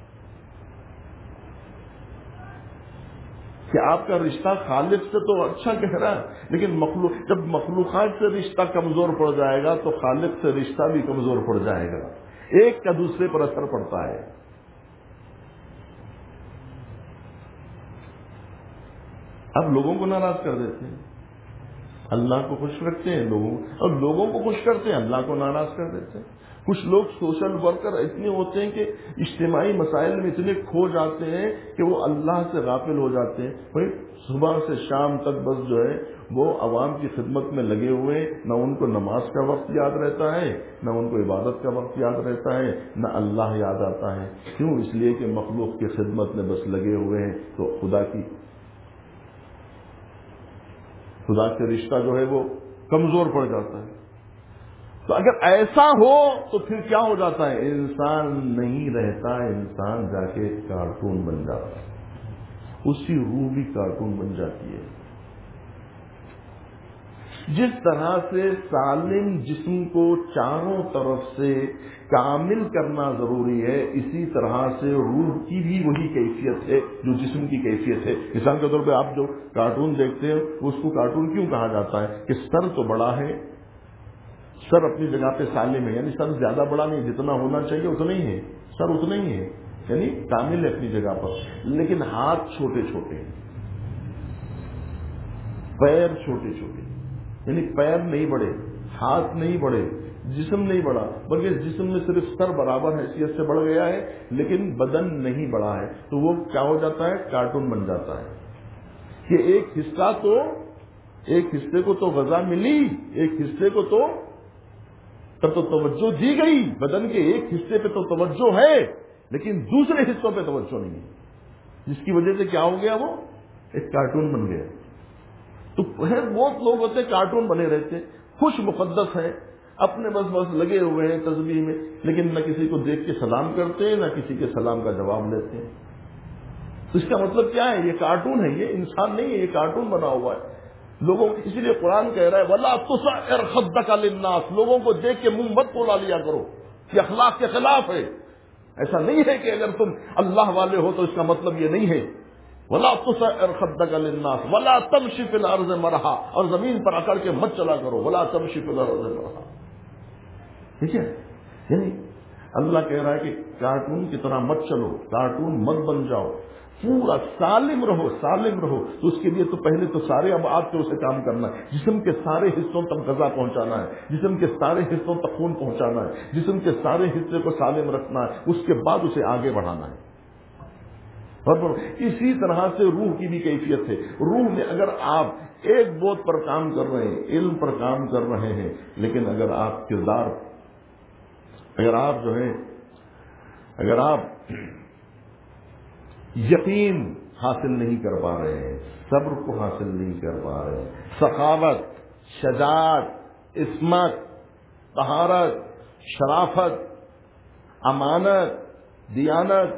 کہ آپ کا رشتہ خالق سے تو اچھا گہرا ہے لیکن مخلوق جب مخلوقات سے رشتہ کمزور پڑ جائے گا تو خالق سے رشتہ بھی کمزور پڑ جائے گا. ایک کا دوسرے پر اثر پڑتا ہے. اب لوگوں کو ناراض کر دیتے ہیں اللہ کو خوش رکھتے ہیں لوگوں اور لوگوں کو خوش کرتے ہیں، اللہ کو ناراض کر دیتے ہیں۔ کچھ لوگ سوشل ورکر اتنے ہوتے ہیں کہ اجتماعی مسائل میں اتنے کھو جاتے ہیں کہ وہ اللہ سے غافل ہو جاتے ہیں۔ بھائی صبح سے شام تک بس جو ہے وہ عوام کی خدمت میں لگے ہوئے، نہ ان کو نماز کا وقت یاد رہتا ہے، نہ ان کو عبادت کا وقت یاد رہتا ہے، نہ اللہ یاد آتا ہے۔ کیوں؟ اس لیے کہ مخلوق کی خدمت میں بس لگے ہوئے ہیں، تو خدا کی خدا سے رشتہ جو ہے وہ کمزور پڑ جاتا ہے۔ تو اگر ایسا ہو تو پھر کیا ہو جاتا ہے؟ انسان نہیں رہتا، انسان جا کے کارٹون بن جاتا ہے، اس کی روح بھی کارٹون بن جاتی ہے۔ جس طرح سے سالم جسم کو چاروں طرف سے کامل کرنا ضروری ہے، اسی طرح سے روح کی بھی وہی کیفیت ہے جو جسم کی کیفیت ہے۔ مثال کے طور پہ آپ جو کارٹون دیکھتے ہیں اس کو کارٹون کیوں کہا جاتا ہے؟ کہ سر تو بڑا ہے، سر اپنی جگہ پہ سالم ہے، یعنی سر زیادہ بڑا نہیں، جتنا ہونا چاہیے اتنا ہی ہے، سر اتنا ہی ہے، یعنی کامل ہے اپنی جگہ پر، لیکن ہاتھ چھوٹے چھوٹے ہیں، پیر چھوٹے چھوٹے، یعنی پیر نہیں بڑے، ہاتھ نہیں بڑے، جسم نہیں بڑا، بلکہ جسم میں صرف سر برابر حیثیت سے بڑھ گیا ہے لیکن بدن نہیں بڑا ہے، تو وہ کیا ہو جاتا ہے؟ کارٹون بن جاتا ہے۔ کہ ایک حصہ تو ایک حصے کو تو غذا ملی، ایک حصے کو تو تب تو توجہ دی گئی، بدن کے ایک حصے پہ تو توجہ ہے لیکن دوسرے حصوں پہ توجہ نہیں ہے، جس کی وجہ سے کیا ہو گیا؟ وہ ایک کارٹون بن گیا۔ تو بہت لوگ ہوتے کارٹون بنے رہتے، خوش مقدس ہیں، اپنے بس بس لگے ہوئے ہیں تسبیح میں، لیکن نہ کسی کو دیکھ کے سلام کرتے ہیں، نہ کسی کے سلام کا جواب لیتے ہیں۔ تو اس کا مطلب کیا ہے؟ یہ کارٹون ہے، یہ انسان نہیں ہے، یہ کارٹون بنا ہوا ہے لوگوں۔ اسی لیے قرآن کہہ رہا ہے وَلَا تُصَعِّرْ خَدَّكَ لِلنَّاسِ، لوگوں کو دیکھ کے منہ مت پھولا لیا کرو، یہ اخلاق کے خلاف ہے۔ ایسا نہیں ہے کہ اگر تم اللہ والے ہو تو اس کا مطلب یہ نہیں ہے وَلَا تُصَعِّرْ خَدَّكَ لِلنَّاسِ وَلَا تَمْشِ فِي الْأَرْضِ مَرَحًا، اور زمین پر اکڑ کے مت چلا کرو، وَلَا تَمْشِ فِي الْأَرْضِ مَرَحًا۔ ٹھیک ہے؟ یعنی اللہ کہہ رہا ہے کہ کارٹون کی طرح مت چلو، کارٹون مت بن جاؤ، پورا سالم رہو، سالم رہو۔ تو اس کے لیے تو پہلے تو سارے ابعاد پہ اسے کام کرنا ہے، جسم کے سارے حصوں تک غذا پہنچانا ہے، جسم کے سارے حصوں تک خون پہنچانا ہے، جسم کے سارے حصے کو سالم رکھنا ہے، اس کے بعد اسے آگے بڑھانا ہے۔ اور اسی طرح سے روح کی بھی کیفیت ہے۔ روح میں اگر آپ ایک بوت پر کام کر رہے ہیں، علم پر کام کر رہے ہیں، لیکن اگر آپ کردار اگر آپ جو ہے اگر آپ یقین حاصل نہیں کر پا رہے ہیں، صبر کو حاصل نہیں کر پا رہے ہیں، سخاوت، شجاعت، عصمت، طہارت، شرافت، امانت، دیانت،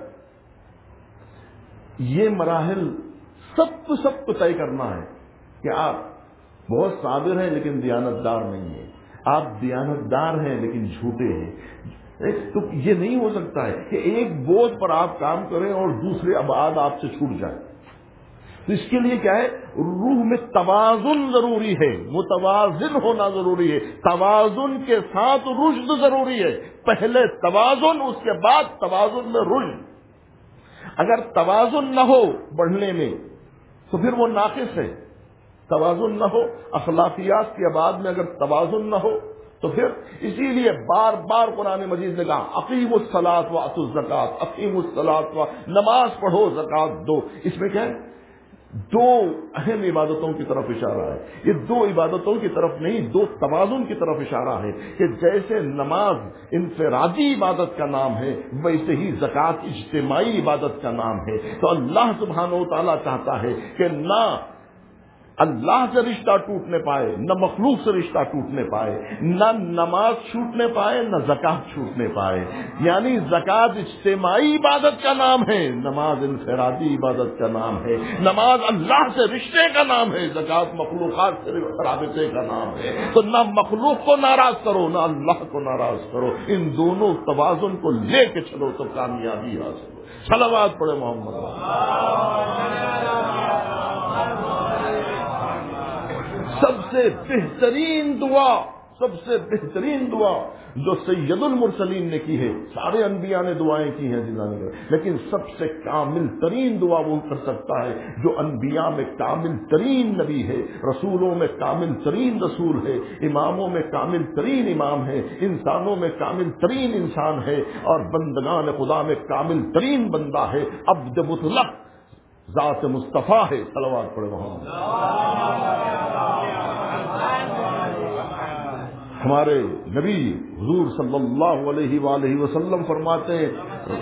یہ مراحل سب کو سب کو طے کرنا ہے کہ آپ بہت صابر ہیں لیکن دیانت دار نہیں ہیں، آپ دیانت دار ہیں لیکن جھوٹے ہیں۔ تو یہ نہیں ہو سکتا ہے کہ ایک بوجھ پر آپ کام کریں اور دوسرے ابعاد آپ سے چھوٹ جائیں۔ تو اس کے لیے کیا ہے؟ روح میں توازن ضروری ہے، متوازن ہونا ضروری ہے، توازن کے ساتھ رشد ضروری ہے۔ پہلے توازن، اس کے بعد توازن میں رشد۔ اگر توازن نہ ہو بڑھنے میں تو پھر وہ ناقص ہے۔ توازن نہ ہو اخلاقیات کے بعد میں، اگر توازن نہ ہو تو پھر اسی لیے بار بار قرآن مجید نے کہا اقیموا الصلاۃ وآتوا الزکاۃ، اقیموا الصلاۃ و نماز پڑھو زکات دو۔ اس میں کیا ہے؟ دو اہم عبادتوں کی طرف اشارہ ہے۔ یہ دو عبادتوں کی طرف نہیں، دو توازن کی طرف اشارہ ہے کہ جیسے نماز انفرادی عبادت کا نام ہے، ویسے ہی زکات اجتماعی عبادت کا نام ہے۔ تو اللہ سبحانہ و تعالیٰ چاہتا ہے کہ نہ اللہ سے رشتہ ٹوٹنے پائے، نہ مخلوق سے رشتہ ٹوٹنے پائے، نہ نماز چھوٹنے پائے، نہ زکات چھوٹنے پائے۔ یعنی زکات اجتماعی عبادت کا نام ہے، نماز انفرادی عبادت کا نام ہے۔ نماز اللہ سے رشتے کا نام ہے، زکات مخلوقات سے رابطے کا نام ہے۔ تو نہ مخلوق کو ناراض کرو، نہ اللہ کو ناراض کرو، ان دونوں توازن کو لے کے چلو تو کامیابی حاصل ہو۔ صلوات پڑھے محمد۔ سب سے بہترین دعا سب سے بہترین دعا جو سید المرسلین نے کی ہے، سارے انبیاء نے دعائیں کی ہیں جزاک، لیکن سب سے کامل ترین دعا وہ کر سکتا ہے جو انبیاء میں کامل ترین نبی ہے، رسولوں میں کامل ترین رسول ہے، اماموں میں کامل ترین امام ہے، انسانوں میں کامل ترین انسان ہے، اور بندگان خدا میں کامل ترین بندہ ہے، عبد مطلق ذات مصطفیٰ ہے۔ صلوات پڑھے محمد۔ ہمارے نبی حضور صلی اللہ علیہ وآلہ وسلم فرماتے ہیں،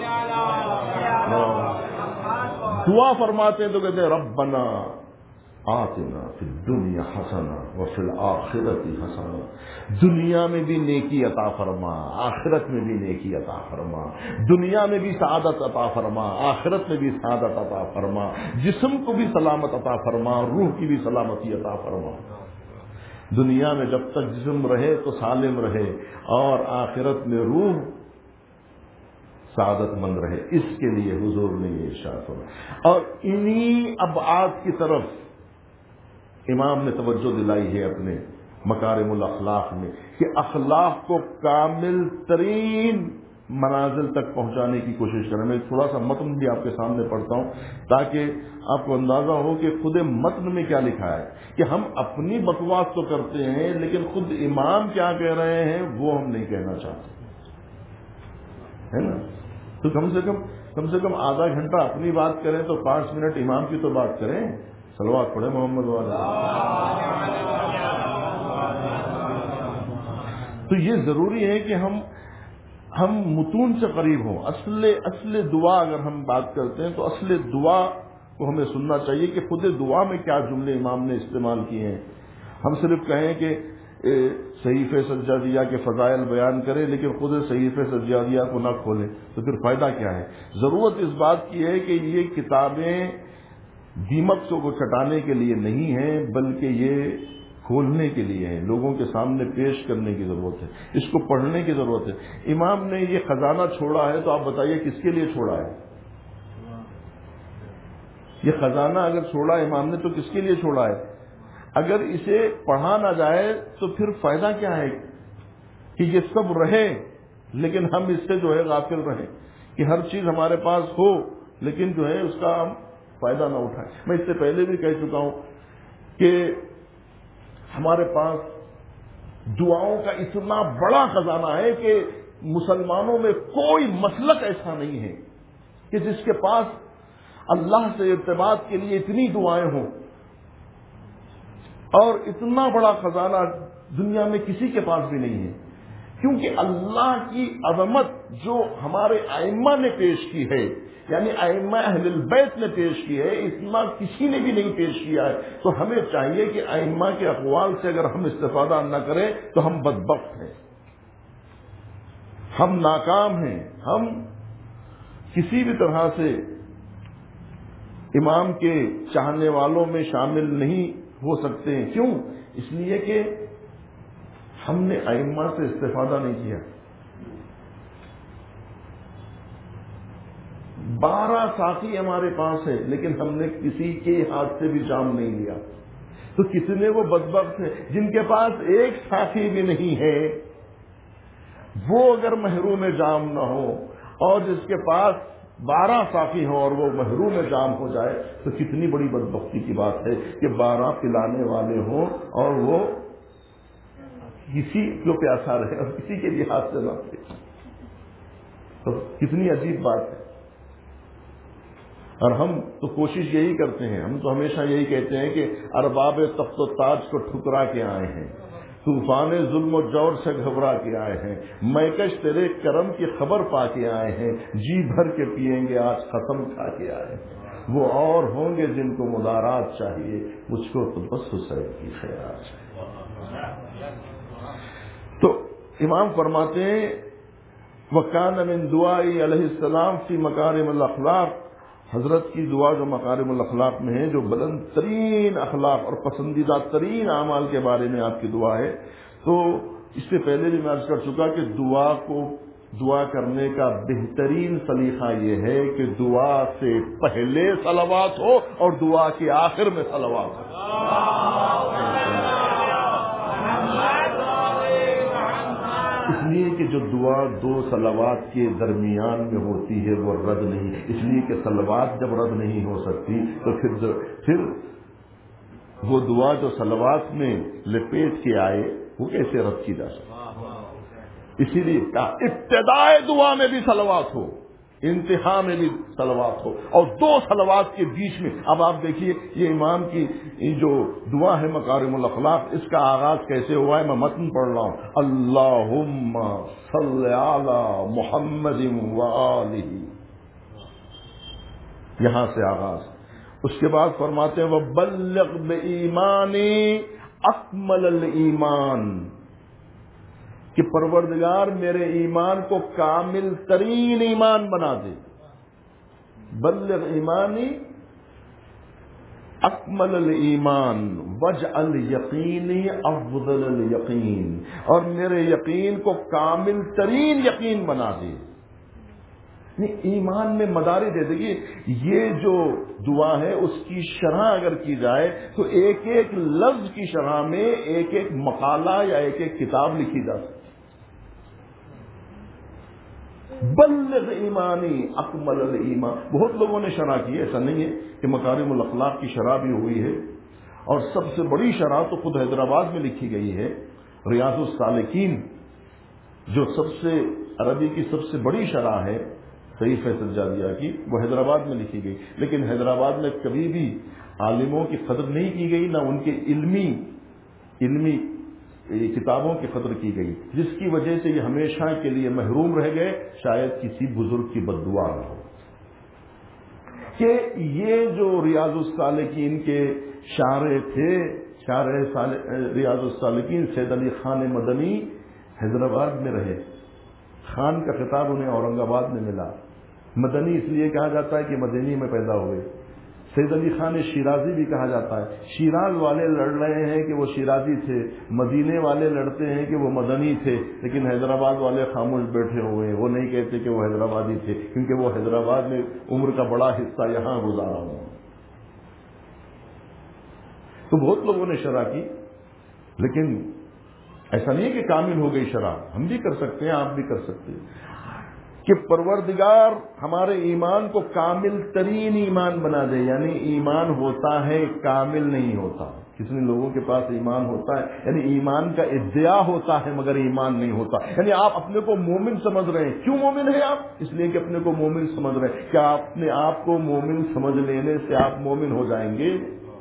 دعا فرماتے ہیں تو کہتے ہیں ربنا آتنا فی الدنیا حسنہ وفی الآخرۃ حسنہ، دنیا میں بھی نیکی عطا فرما، آخرت میں بھی نیکی عطا فرما، دنیا میں بھی سعادت عطا فرما، آخرت میں بھی سعادت عطا فرما، جسم کو بھی سلامت عطا فرما، روح کی بھی سلامتی عطا فرما۔ دنیا میں جب تک جسم رہے تو سالم رہے، اور آخرت میں روح سعادت مند رہے، اس کے لیے حضور نے یہ ارشاد فرمایا۔ اور انہی ابعاد کی طرف امام نے توجہ دلائی ہے اپنے مکارم الاخلاق میں، کہ اخلاق کو کامل ترین منازل تک پہنچانے کی کوشش کریں۔ میں تھوڑا سا متن بھی آپ کے سامنے پڑھتا ہوں تاکہ آپ کو اندازہ ہو کہ خود متن میں کیا لکھا ہے، کہ ہم اپنی بکواس تو کرتے ہیں لیکن خود امام کیا کہہ رہے ہیں وہ ہم نہیں کہنا چاہتے، ہے نا؟ تو کم سے کم کم سے کم آدھا گھنٹہ اپنی بات کریں تو پانچ منٹ امام کی تو بات کریں۔ صلوات پڑھے محمد والا۔ تو یہ ضروری ہے کہ ہم ہم متون سے قریب ہوں۔ اصل اصل دعا اگر ہم بات کرتے ہیں تو اصل دعا کو ہمیں سننا چاہیے کہ خود دعا میں کیا جملے امام نے استعمال کیے ہیں۔ ہم صرف کہیں کہ صحیفہ سجادیہ کے فضائل بیان کریں لیکن خود صحیفہ سجادیہ کو نہ کھولیں تو پھر فائدہ کیا ہے؟ ضرورت اس بات کی ہے کہ یہ کتابیں دیمک کو چٹانے کے لیے نہیں ہیں بلکہ یہ کھولنے کے لیے ہیں، لوگوں کے سامنے پیش کرنے کی ضرورت ہے، اس کو پڑھنے کی ضرورت ہے۔ امام نے یہ خزانہ چھوڑا ہے تو آپ بتائیے کس کے لیے چھوڑا ہے؟ یہ خزانہ اگر چھوڑا امام نے تو کس کے لیے چھوڑا ہے؟ اگر اسے پڑھا نہ جائے تو پھر فائدہ کیا ہے کہ یہ سب رہے لیکن ہم اس سے جو ہے غافل رہیں، کہ ہر چیز ہمارے پاس ہو لیکن جو ہے اس کا ہم فائدہ نہ اٹھائیں۔ میں اس سے پہلے بھی کہہ چکا ہوں کہ ہمارے پاس دعاؤں کا اتنا بڑا خزانہ ہے کہ مسلمانوں میں کوئی مسلک ایسا نہیں ہے کہ جس کے پاس اللہ سے ارتباط کے لیے اتنی دعائیں ہوں، اور اتنا بڑا خزانہ دنیا میں کسی کے پاس بھی نہیں ہے، کیونکہ اللہ کی عظمت جو ہمارے ائمہ نے پیش کی ہے، یعنی ائمہ اہل البیت نے پیش کی ہے، اتنا کسی نے بھی نہیں پیش کیا ہے۔ تو ہمیں چاہیے کہ ائمہ کے اقوال سے اگر ہم استفادہ نہ کریں تو ہم بدبخت ہیں، ہم ناکام ہیں، ہم کسی بھی طرح سے امام کے چاہنے والوں میں شامل نہیں ہو سکتے ہیں۔ کیوں؟ اس لیے کہ ہم نے ائمہ سے استفادہ نہیں کیا۔ بارہ ساقی ہمارے پاس ہے لیکن ہم نے کسی کے ہاتھ سے بھی جام نہیں لیا۔ تو کتنے وہ بدبخت ہیں جن کے پاس ایک ساقی بھی نہیں ہے، وہ اگر محروم جام نہ ہو، اور جس کے پاس بارہ ساقی ہوں اور وہ محروم جام ہو جائے تو کتنی بڑی بدبختی کی بات ہے کہ بارہ پلانے والے ہوں اور وہ کسی کو پیاسا رہے اور کسی کے بھی ہاتھ سے نہ پے، تو کتنی عجیب بات ہے۔ اور ہم تو کوشش یہی کرتے ہیں، ہم تو ہمیشہ یہی کہتے ہیں کہ ارباب تخت و تاج کو ٹھکرا کے آئے ہیں، طوفان ظلم و جور سے گھبرا کے آئے ہیں، میکش تیرے کرم کی خبر پا کے آئے ہیں، جی بھر کے پیئیں گے آج ختم کھا کے آئے ہیں۔ وہ اور ہوں گے جن کو مدارات چاہیے، مجھ کو تو بس حسین کی خیرات چاہیے۔ تو امام فرماتے ہیں وَكَانَ مِن دُعَاءِ علیہ السلام فی مکارم الاخلاق، حضرت کی دعا جو مکارم الاخلاق میں ہے، جو بلند ترین اخلاق اور پسندیدہ ترین اعمال کے بارے میں آپ کی دعا ہے۔ تو اس سے پہلے بھی میں عرض کر چکا کہ دعا کو دعا کرنے کا بہترین سلیقہ یہ ہے کہ دعا سے پہلے صلوات ہو اور دعا کے آخر میں صلوات ہو۔ اس لیے کہ جو دعا دو صلوات کے درمیان میں ہوتی ہے وہ رد نہیں، اس لیے کہ صلوات جب رد نہیں ہو سکتی تو پھر پھر وہ دعا جو صلوات میں لپیٹ کے آئے وہ کیسے رد کی جا سکتی؟ اسی لیے کہا ابتدائے دعا میں بھی صلوات ہو، انتہا میں بھی صلوات ہو، اور دو صلوات کے بیچ میں. اب آپ دیکھیے یہ امام کی جو دعا ہے مکارم الاخلاق، اس کا آغاز کیسے ہوا ہے؟ میں متن پڑھ رہا ہوں، اللہم صل علی محمد وآلہ، یہاں سے آغاز. اس کے بعد فرماتے ہیں وبلغ بایمانی اکمل الایمان، کہ پروردگار میرے ایمان کو کامل ترین ایمان بنا دے. بلغ ایمانی اکمل الایمان واجعل یقینی افضل الیقین، اور میرے یقین کو کامل ترین یقین بنا دے. ایمان میں مدارج ہے. دیکھیے یہ جو دعا ہے اس کی شرح اگر کی جائے تو ایک ایک لفظ کی شرح میں ایک ایک مقالہ یا ایک ایک کتاب لکھی جا سکتی. بلغ ایمانی اکمل الایمان، بہت لوگوں نے شرح کی ہے، ایسا نہیں ہے کہ مکارم الاخلاق کی شرح بھی ہوئی ہے، اور سب سے بڑی شرح تو خود حیدرآباد میں لکھی گئی ہے. ریاض السالکین جو سب سے عربی کی سب سے بڑی شرح ہے صحیح فیصل جادیہ کی، وہ حیدرآباد میں لکھی گئی. لیکن حیدرآباد میں کبھی بھی عالموں کی قدر نہیں کی گئی، نہ ان کے علمی علمی کتابوں کی قدر کی گئی، جس کی وجہ سے یہ ہمیشہ کے لیے محروم رہ گئے. شاید کسی بزرگ کی بد دعا نہ ہو کہ یہ جو ریاض السالکین کے شارح تھے، شارح ریاض السالکین سید علی خان مدنی حیدرآباد میں رہے. خان کا خطاب انہیں اورنگ آباد میں ملا. مدنی اس لیے کہا جاتا ہے کہ مدنی میں پیدا ہوئے. سید علی خان شیرازی بھی کہا جاتا ہے. شیراز والے لڑ رہے ہیں کہ وہ شیرازی تھے، مدینے والے لڑتے ہیں کہ وہ مدنی تھے، لیکن حیدرآباد والے خاموش بیٹھے ہوئے ہیں. وہ نہیں کہتے کہ وہ حیدرآبادی تھے، کیونکہ وہ حیدرآباد میں عمر کا بڑا حصہ یہاں گزارا ہوا. تو بہت لوگوں نے شرح کی، لیکن ایسا نہیں ہے کہ کامل ہو گئی شرح. ہم بھی کر سکتے ہیں، آپ بھی کر سکتے ہیں کہ پروردگار ہمارے ایمان کو کامل ترین ایمان بنا دے. یعنی ایمان ہوتا ہے، کامل نہیں ہوتا. کتنے لوگوں کے پاس ایمان ہوتا ہے، یعنی ایمان کا ادعا ہوتا ہے مگر ایمان نہیں ہوتا. یعنی آپ اپنے کو مومن سمجھ رہے ہیں. کیوں مومن ہیں آپ؟ اس لیے کہ اپنے کو مومن سمجھ رہے ہیں. کیا اپنے آپ کو مومن سمجھ لینے سے آپ مومن ہو جائیں گے؟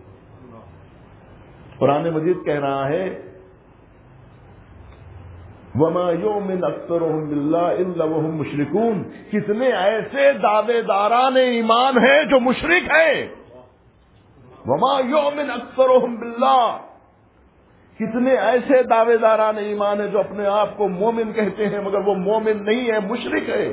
قرآن مجید کہہ رہا ہے وَمَا يُؤْمِنُ أَكْثَرُهُم بِاللَّهِ إِلَّا وَهُم مُشْرِكُونَ. کتنے ایسے دعوے داران ایمان ہیں جو مشرک ہیں. وَمَا يُؤْمِنُ أَكْثَرُهُم بِاللَّهِ، کتنے ایسے دعوے داران ایمان ہیں جو اپنے آپ کو مومن کہتے ہیں مگر وہ مومن نہیں ہے، مشرک ہے.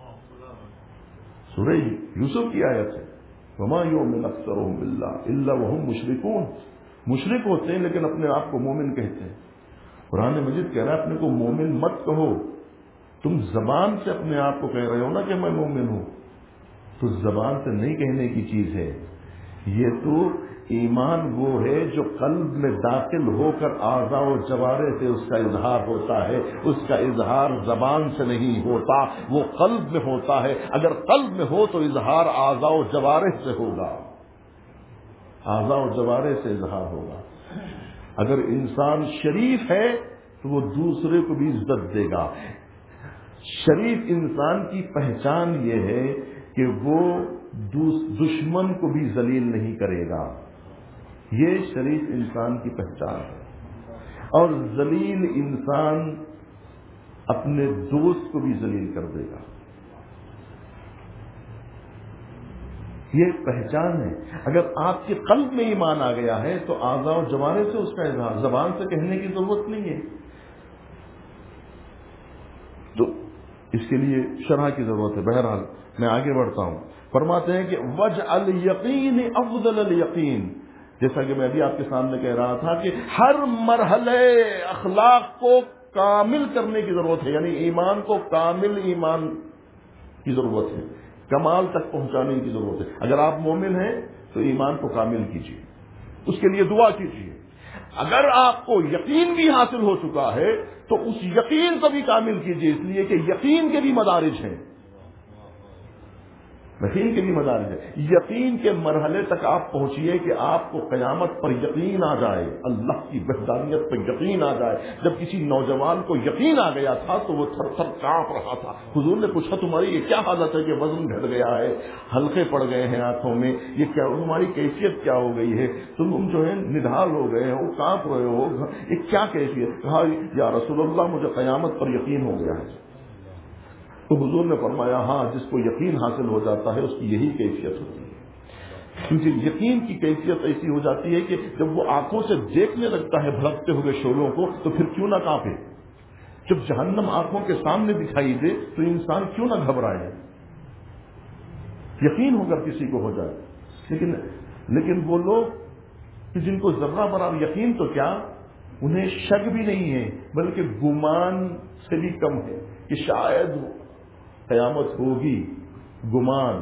سورہ یوسف کی آیت ہے وَمَا يُؤْمِنُ أَكْثَرُهُم بِاللَّهِ إِلَّا وَهُم مُشْرِكُونَ. مشرک ہوتے ہیں لیکن اپنے آپ کو مومن کہتے ہیں. قرآن مجید کہہ رہا ہے اپنے کو مومن مت کہو. تم زبان سے اپنے آپ کو کہہ رہے ہو نا کہ میں مومن ہوں، تو زبان سے نہیں کہنے کی چیز ہے. یہ تو ایمان وہ ہے جو قلب میں داخل ہو کر اعضاء و جوارح سے اس کا اظہار ہوتا ہے. اس کا اظہار زبان سے نہیں ہوتا، وہ قلب میں ہوتا ہے. اگر قلب میں ہو تو اظہار اعضاء و جوارح سے ہوگا، اعضاء و جوارح سے اظہار ہوگا. اگر انسان شریف ہے تو وہ دوسرے کو بھی عزت دے گا. شریف انسان کی پہچان یہ ہے کہ وہ دشمن کو بھی ذلیل نہیں کرے گا. یہ شریف انسان کی پہچان ہے. اور ذلیل انسان اپنے دوست کو بھی ذلیل کر دے گا. یہ پہچان ہے. اگر آپ کے قلب میں ایمان آ گیا ہے تو اعضاء و جوارح سے اس کا اظہار، زبان سے کہنے کی ضرورت نہیں ہے. تو اس کے لیے شرح کی ضرورت ہے. بہرحال میں آگے بڑھتا ہوں. فرماتے ہیں کہ وجعل یقین افضل الیقین. جیسا کہ میں ابھی آپ کے سامنے کہہ رہا تھا کہ ہر مرحلے اخلاق کو کامل کرنے کی ضرورت ہے. یعنی ایمان کو کامل ایمان کی ضرورت ہے، کمال تک پہنچانے کی ضرورت ہے. اگر آپ مومن ہیں تو ایمان کو کامل کیجیے، اس کے لیے دعا کیجیے. اگر آپ کو یقین بھی حاصل ہو چکا ہے تو اس یقین کو بھی کامل کیجیے، اس لیے کہ یقین کے بھی مدارج ہیں، یقین کے بھی مدارج ہے۔ یقین کے مرحلے تک آپ پہنچیے کہ آپ کو قیامت پر یقین آ جائے، اللہ کی وحدانیت پر یقین آ جائے۔ جب کسی نوجوان کو یقین آ گیا تھا تو وہ تھر تھر کانپ رہا تھا۔ حضور نے پوچھا تمہاری یہ کیا حالت ہے کہ وزن گھٹ گیا ہے، حلقے پڑ گئے ہیں آنکھوں میں، یہ کیا تمہاری کیفیت کیا ہو گئی ہے، تم جو ہے نڈھال ہو گئے ہو، کانپ رہے ہو، یہ کیا کیفیت؟ کہا یا رسول اللہ مجھے قیامت پر یقین ہو گیا ہے۔ تو حضور نے فرمایا ہاں، جس کو یقین حاصل ہو جاتا ہے اس کی یہی کیفیت ہوتی ہے، کیونکہ یقین کی کیفیت ایسی ہو جاتی ہے کہ جب وہ آنکھوں سے دیکھنے لگتا ہے بھڑکتے ہوئے شعلوں کو تو پھر کیوں نہ کانپے، جب جہنم آنکھوں کے سامنے دکھائی دے تو انسان کیوں نہ گھبرائے، یقین ہو کر کسی کو ہو جائے۔ لیکن لیکن وہ لوگ جن کو ذرہ برابر یقین تو کیا، انہیں شک بھی نہیں ہے بلکہ گمان سے بھی کم ہے کہ شاید قیامت ہوگی، گمان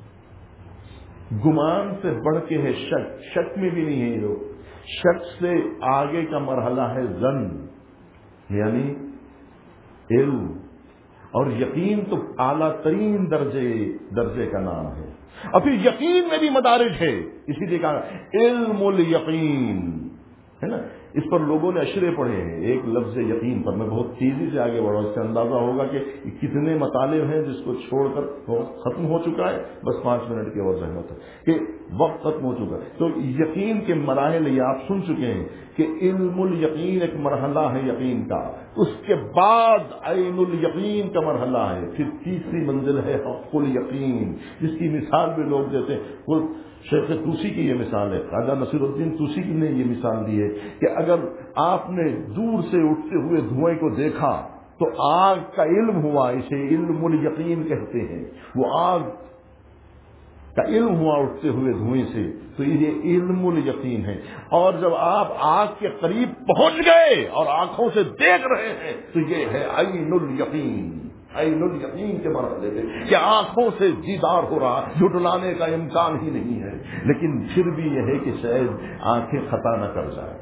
گمان سے بڑھ کے ہے شک، شک میں بھی نہیں ہے یہ لوگ، شک سے آگے کا مرحلہ ہے ظن یعنی علم، اور یقین تو اعلیٰ ترین درجے درجے کا نام ہے۔ اور پھر یقین میں بھی مدارج ہے، اسی لیے کہا علم الیقین ہے نا، اس پر لوگوں نے اشرے پڑھے ہیں ایک لفظ یقین پر۔ میں بہت تیزی سے آگے بڑھا، اس سے اندازہ ہوگا کہ کتنے مطالب ہیں جس کو چھوڑ کر ختم ہو چکا ہے، بس پانچ منٹ کی اور زحمت ہے کہ وقت ختم ہو چکا ہے۔ تو یقین کے مراحل یہ آپ سن چکے ہیں کہ علم الیقین ایک مرحلہ ہے یقین کا، اس کے بعد عین الیقین کا مرحلہ ہے، پھر تیسری منزل ہے حق الیقین، جس کی مثال بھی لوگ دیتے ہیں۔ شیخ توسی کی یہ مثال ہے، خواجہ نصیر الدین توسی نے یہ مثال دی ہے کہ اگر آپ نے دور سے اٹھتے ہوئے دھوئیں کو دیکھا تو آگ کا علم ہوا، اسے علم الیقین کہتے ہیں، وہ آگ کا علم ہوا اٹھتے ہوئے دھوئیں سے، تو یہ علم الیقین ہے۔ اور جب آپ آگ کے قریب پہنچ گئے اور آنکھوں سے دیکھ رہے ہیں تو یہ ہے عین الیقین، عین الیقین کے مرحلے میں کہ آنکھوں سے دیدار ہو رہا، جھٹلانے کا امکان ہی نہیں ہے، لیکن پھر بھی یہ ہے کہ شاید آنکھیں خطا نہ کر جائے،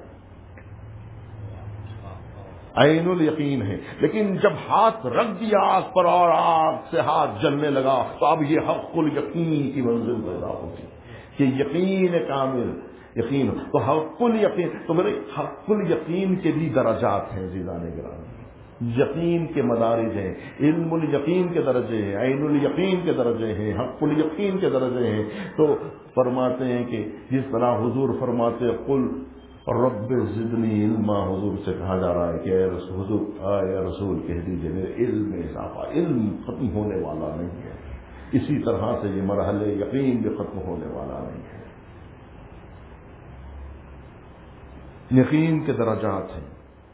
عین الیقین ہے۔ لیکن جب ہاتھ رکھ دیا آگ پر اور آگ سے ہاتھ جلنے لگا تو اب یہ حق الیقین کی منزل پیدا ہوتی کہ یقین کامل یقین، تو حق الیقین، تو میرے حق الیقین کے بھی درجات ہیں عزیزان گرامی، یقین کے مدارج ہیں، علم الیقین کے درجے ہیں، عین الیقین کے درجے ہیں، حق الیقین کے درجے ہیں۔ تو فرماتے ہیں کہ جس طرح حضور فرماتے قل رب زدنی علما، حضور سے کہا جا رہا ہے کہ اے رسول، حضور اے رسول کہہ دیجئے میرے علم میں اضافہ، علم ختم ہونے والا نہیں ہے، اسی طرح سے یہ مرحلے یقین بھی ختم ہونے والا نہیں ہے۔ یقین کے درجات ہیں،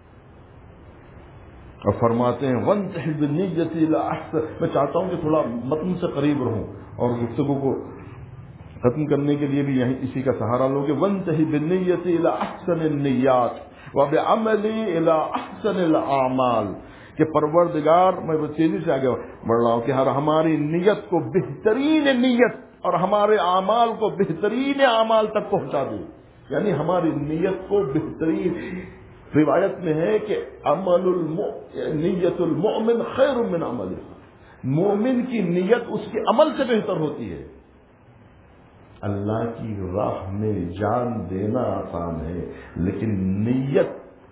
اور فرماتے ہیں وَانْتَحِ بِالنِّيَّةِ إِلَىٰ أَحْسَنِ، میں چاہتا ہوں کہ تھوڑا متن سے قریب رہوں اور گفتگو کو ختم کرنے کے لیے بھی یہیں اسی کا سہارا لو کہ وَانْتَحِ بِالنِّيَّةِ إِلَىٰ أَحْسَنِ النِّيَّاتِ وَبِعَمَلِي إِلَىٰ أَحْسَنِ الْأَعْمَالِ، کہ پروردگار، میں تیزی سے آگے بڑھ رہا ہوں کہ ہر ہماری نیت کو بہترین نیت اور ہمارے اعمال کو بہترین اعمال تک پہنچا دے، یعنی ہماری نیت کو بہترین، روایت میں ہے کہ عمل نیت المؤمن خیر من عملہ، مومن کی نیت اس کے عمل سے بہتر ہوتی ہے۔ اللہ کی راہ میں جان دینا آسان ہے لیکن نیت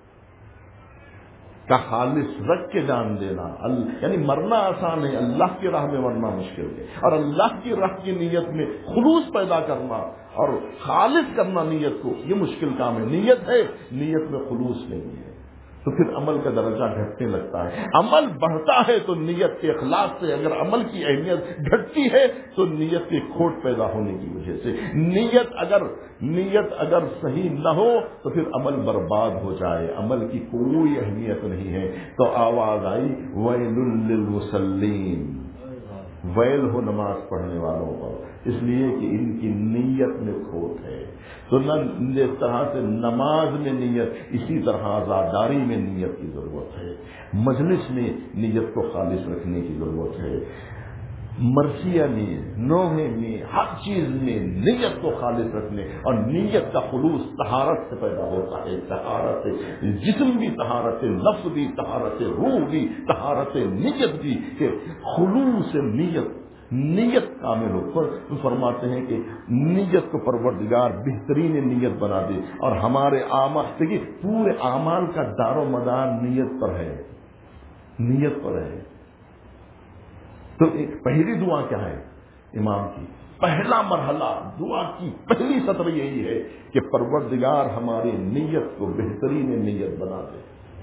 کا خالص رکھ کے جان دینا، یعنی مرنا آسان ہے، اللہ کی راہ میں مرنا مشکل ہے، اور اللہ کی راہ کی نیت میں خلوص پیدا کرنا اور خالص کرنا نیت کو، یہ مشکل کام ہے۔ نیت ہے، نیت میں خلوص نہیں ہے تو پھر عمل کا درجہ گھٹنے لگتا ہے۔ عمل بڑھتا ہے تو نیت کے اخلاص سے، اگر عمل کی اہمیت گھٹتی ہے تو نیت کی کھوٹ پیدا ہونے کی وجہ سے، نیت اگر نیت اگر صحیح نہ ہو تو پھر عمل برباد ہو جائے، عمل کی کوئی اہمیت نہیں ہے۔ تو آواز آئی ویل للمصلین، ویل ہو نماز پڑھنے والوں پر، اس لیے کہ ان کی نیت میں کھوٹ ہے۔ تو نہ اس طرح سے نماز میں نیت، اسی طرح عزاداری میں نیت کی ضرورت ہے، مجلس میں نیت کو خالص رکھنے کی ضرورت ہے۔ مرثیہ میں نوحے میں ہر چیز میں نیت کو خالص رکھنے، اور نیت کا خلوص طہارت سے پیدا ہوتا ہے، طہارت جسم بھی، طہارت نفس بھی، طہارت روح بھی، طہارت نیت بھی، کہ خلوص نیت نیت کامل ہو۔ فرماتے ہیں کہ نیت کو پروردگار بہترین نیت بنا دے، اور ہمارے اعمال، دیکھیے پورے اعمال کا دار و مدار نیت پر ہے، نیت پر ہے۔ تو ایک پہلی دعا کیا ہے امام کی؟ پہلا مرحلہ دعا کی پہلی سطر یہی ہے کہ پروردگار ہماری نیت کو بہترین نیت بنا دے،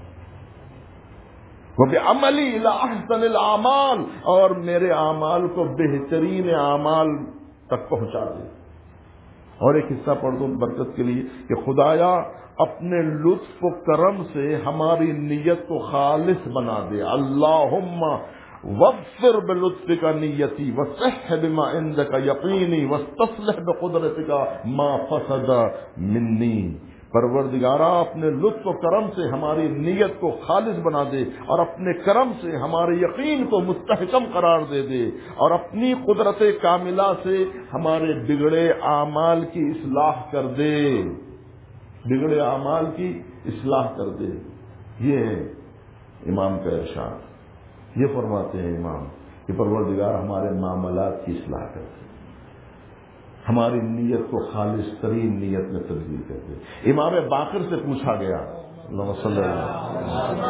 وَبِعَمَلِي إِلَىٰ أَحْسَنِ الْأَعْمَالِ، اور میرے اعمال کو بہترین اعمال تک پہنچا دے۔ اور ایک حصہ پڑھ دو برکت کے لیے کہ خدایا اپنے لطف و کرم سے ہماری نیت کو خالص بنا دے، اللہم وَغْفِرْ بِلُطْفِكَ نِيَّتِي وَصِحْ بِمَا عِندَكَ يَقِينِي وَاسْتَصْلِحْ بِقُدْرَتِكَ مَا فَسَدَ مِنِّي۔ پروردگارہ اپنے لطف و کرم سے ہماری نیت کو خالص بنا دے، اور اپنے کرم سے ہمارے یقین کو مستحکم قرار دے دے، اور اپنی قدرت کاملہ سے ہمارے بگڑے اعمال کی اصلاح کر دے، بگڑے اعمال کی اصلاح کر دے۔ یہ ہے امام کا ارشاد۔ یہ فرماتے ہیں امام کہ پروردگار ہمارے معاملات کی اصلاح کر دے، ہماری نیت کو خالص ترین نیت میں تبدیل کر دے۔ امام باقر سے پوچھا گیا، اللہم صلی اللہ،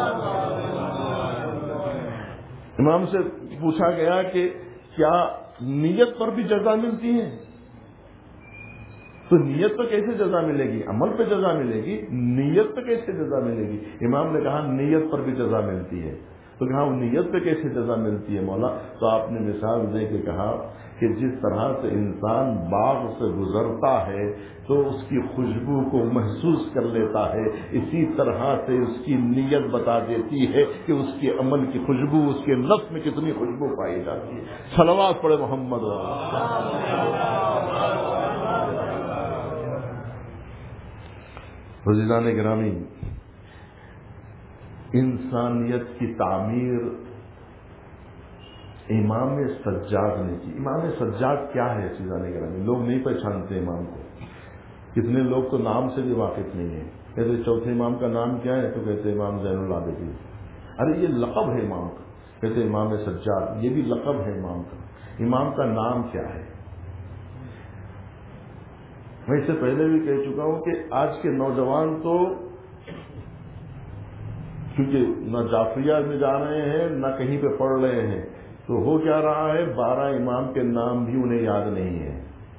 امام سے پوچھا گیا کہ کیا نیت پر بھی جزا ملتی ہے؟ تو نیت پہ کیسے جزا ملے گی؟ عمل پہ جزا ملے گی، نیت پہ کیسے جزا ملے گی؟ امام نے کہا نیت پر بھی جزا ملتی ہے۔ تو کہا وہ نیت پہ کیسے جزا ملتی ہے مولا؟ تو آپ نے مثال دے کے کہا کہ جس طرح سے انسان باغ سے گزرتا ہے تو اس کی خوشبو کو محسوس کر لیتا ہے، اسی طرح سے اس کی نیت بتا دیتی ہے کہ اس کے عمل کی خوشبو، اس کے نفس میں کتنی خوشبو پائی جاتی ہے۔ صلوات پڑھے محمد۔ عزیزان گرامی، انسانیت کی تعمیر امام سجاد نے کی۔ امام سجاد کیا ہے عزیزان گرامی؟ لوگ نہیں پہچانتے امام کو، کتنے لوگ تو نام سے بھی واقف نہیں ہیں۔ کہتے چوتھے امام کا نام کیا ہے؟ تو کہتے امام زین العابدین۔ ارے یہ لقب ہے امام کا، کہتے امام سجاد، یہ بھی لقب ہے امام کا۔ امام کا نام کیا ہے؟ میں اس سے پہلے بھی کہہ چکا ہوں کہ آج کے نوجوان تو کیونکہ نہ جعفریہ میں جا رہے ہیں نہ کہیں پہ پڑھ رہے ہیں، تو ہو کیا رہا ہے، بارہ امام کے نام بھی انہیں یاد نہیں ہے،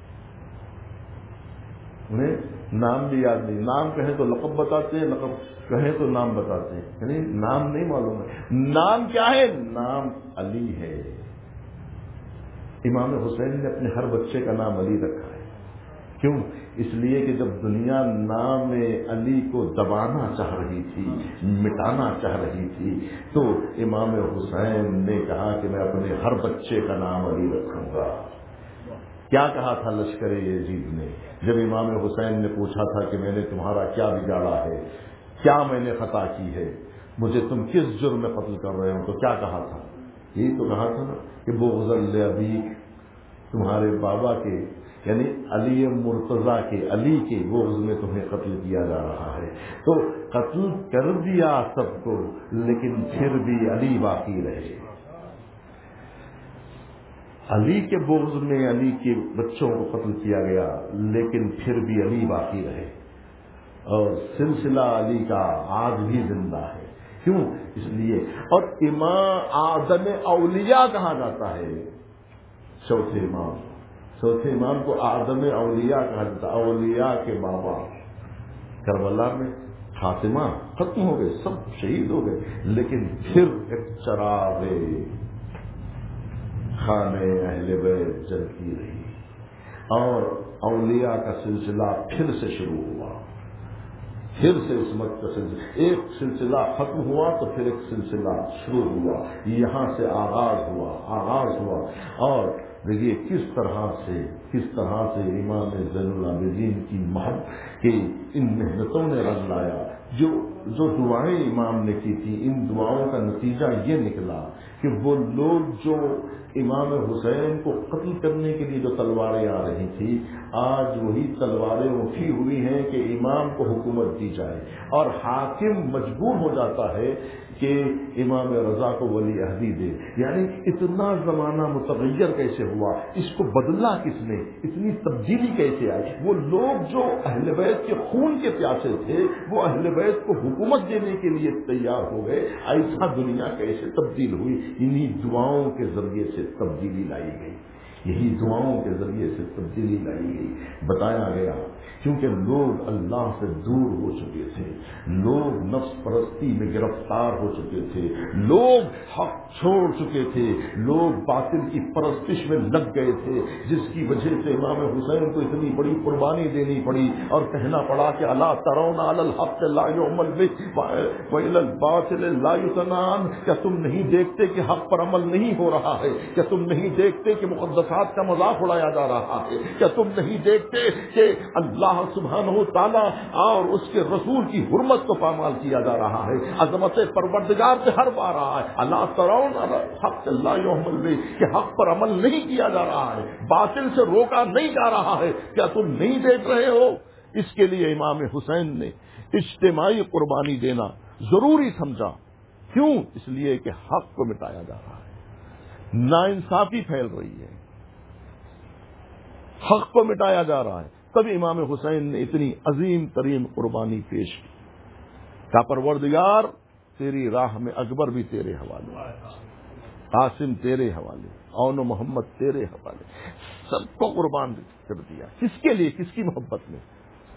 انہیں نام بھی یاد نہیں۔ نام کہیں تو لقب بتاتے ہیں، لقب کہیں تو نام بتاتے ہیں، یعنی نام نہیں معلوم ہے۔ نام کیا ہے؟ نام علی ہے۔ امام حسین نے اپنے ہر بچے کا نام علی رکھا ہے۔ کیوں؟ اس لیے کہ جب دنیا نام علی کو دبانا چاہ رہی تھی، مٹانا چاہ رہی تھی، تو امام حسین نے کہا کہ میں اپنے ہر بچے کا نام علی رکھوں گا۔ کیا کہا تھا لشکر یزید نے جب امام حسین نے پوچھا تھا کہ میں نے تمہارا کیا بگاڑا ہے، کیا میں نے خطا کی ہے، مجھے تم کس جرم میں قتل کر رہے ہو؟ تو کیا کہا تھا؟ یہی تو کہا تھا نا کہ بغض لابیک، تمہارے بابا کے یعنی علی مرتضیٰ کے، علی کے بغض میں تمہیں قتل کیا جا رہا ہے۔ تو قتل کر دیا سب کو، لیکن پھر بھی علی باقی رہے۔ علی کے بغض میں علی کے بچوں کو قتل کیا گیا، لیکن پھر بھی علی باقی رہے، اور سلسلہ علی کا آج بھی زندہ ہے۔ کیوں؟ اس لیے۔ اور امام آدم اولیاء کہا جاتا ہے چوتھے امام، چوتھے امام کو آدم اولیاء کہا جاتا ہے، اولیاء کے بابا۔ کربلا میں خاتمہ ختم ہو گئے، سب شہید ہو گئے، لیکن پھر ایک چراغ خانے اہل بیت جلتی رہی، اور اولیاء کا سلسلہ پھر سے شروع ہوا، پھر سے عصمت کا سلسلہ، ایک سلسلہ ختم ہوا تو پھر ایک سلسلہ شروع ہوا، یہاں سے آغاز ہوا آغاز ہوا اور دیکھیے کس طرح سے کس طرح سے امام زین العابدین کی محبت کی ان محنتوں نے رنگ لایا، جو جو دعائیں امام نے کی تھی، ان دعاؤں کا نتیجہ یہ نکلا کہ وہ لوگ جو امام حسین کو قتل کرنے کے لیے جو تلواریں آ رہی تھی، آج وہی تلواریں اٹھی ہوئی ہیں کہ امام کو حکومت دی جائے، اور حاکم مجبور ہو جاتا ہے کہ امام رضا کو ولی عہدی دے۔ یعنی اتنا زمانہ متغیر کیسے ہوا، اس کو بدلا کس نے، اتنی تبدیلی کیسے آئی؟ وہ لوگ جو اہل بیت کے خون کے پیاسے تھے، وہ اہل بیت کو حکومت دینے کے لیے تیار ہو گئے۔ ایسا دنیا کیسے تبدیل ہوئی؟ انہی دعاؤں کے ذریعے سے تبدیلی لائی گئی، یہی دعاؤں کے ذریعے سے تبدیلی لائی گئی۔ بتایا گیا کیونکہ لوگ اللہ سے دور ہو چکے تھے، لوگ نفس پرستی میں گرفتار ہو چکے تھے، لوگ حق چھوڑ چکے تھے، لوگ باطل کی پرستش میں لگ گئے تھے، جس کی وجہ سے امام حسین کو اتنی بڑی قربانی دینی پڑی اور کہنا پڑا کہ الا ترون علی الحق لا یعمل بہ وإلی الباطل لا یتنان، کیا تم نہیں دیکھتے کہ حق پر عمل نہیں ہو رہا ہے؟ کیا تم نہیں دیکھتے کہ مقدسات کا مذاق اڑایا جا رہا ہے؟ کیا تم نہیں دیکھتے کہ اللہ سبحانہ و تعالیٰ اور اس کے رسول کی حرمت کو پامال کیا جا رہا ہے، عظمت پروردگار سے ہر بار رہا ہے؟ الا ترون علی الحق لا یعمل بہ، کہ حق پر عمل نہیں کیا جا رہا ہے، باطل سے روکا نہیں جا رہا ہے، کیا تم نہیں دیکھ رہے ہو؟ اس کے لیے امام حسین نے اجتماعی قربانی دینا ضروری سمجھا۔ کیوں؟ اس لیے کہ حق کو مٹایا جا رہا ہے، ناانصافی پھیل رہی ہے، حق کو مٹایا جا رہا ہے۔ تب امام حسین نے اتنی عظیم ترین قربانی پیش کی، کہ پروردگار تیری راہ میں اکبر بھی تیرے حوالے، قاسم تیرے حوالے، اون و محمد تیرے حوالے، سب کو قربان کر دیا۔ کس کے لیے؟ کس کی محبت میں؟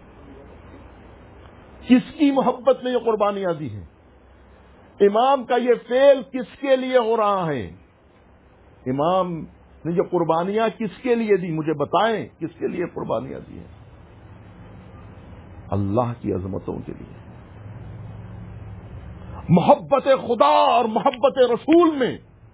کس کی محبت میں یہ قربانیاں دی ہیں؟ امام کا یہ فعل کس کے لیے ہو رہا ہے؟ امام نے یہ قربانیاں کس کے لیے دی؟ مجھے بتائیں، کس کے لیے قربانیاں دی ہیں؟ اللہ کی عظمتوں کے لیے، محبت خدا اور محبت رسول میں۔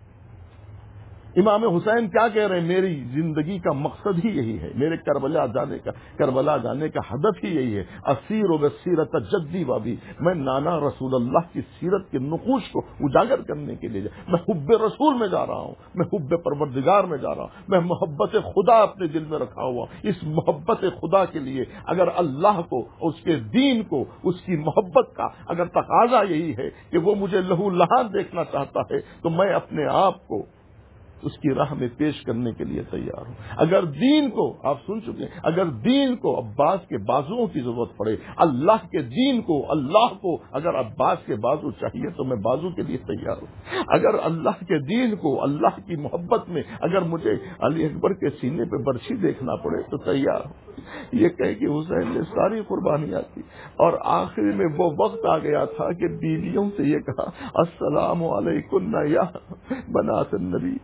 امام حسین کیا کہہ رہے ہیں؟ میری زندگی کا مقصد ہی یہی ہے، میرے کربلا جانے کا کربلا جانے کا ہدف ہی یہی ہے۔ اسیر و بصیرت جدی وابی، میں نانا رسول اللہ کی سیرت کے نقوش کو اجاگر کرنے کے لیے جا میں حب رسول میں جا رہا ہوں، میں حب پروردگار میں جا رہا ہوں، میں محبت خدا اپنے دل میں رکھا ہوا۔ اس محبت خدا کے لیے اگر اللہ کو، اس کے دین کو، اس کی محبت کا اگر تقاضا یہی ہے کہ وہ مجھے لہو لہان دیکھنا چاہتا ہے، تو میں اپنے آپ کو اس کی راہ میں پیش کرنے کے لیے تیار ہوں۔ اگر دین کو، آپ سن چکے ہیں، اگر دین کو عباس کے بازوؤں کی ضرورت پڑے، اللہ کے دین کو، اللہ کو اگر عباس کے بازو چاہیے تو میں بازو کے لیے تیار ہوں۔ اگر اللہ کے دین کو، اللہ کی محبت میں اگر مجھے علی اکبر کے سینے پہ برچھی دیکھنا پڑے تو تیار ہوں۔ یہ کہہ کہ حسین نے ساری قربانیاں کی، اور آخر میں وہ وقت آ گیا تھا کہ بیویوں سے یہ کہا، السلام علیکم یا بنات النبی،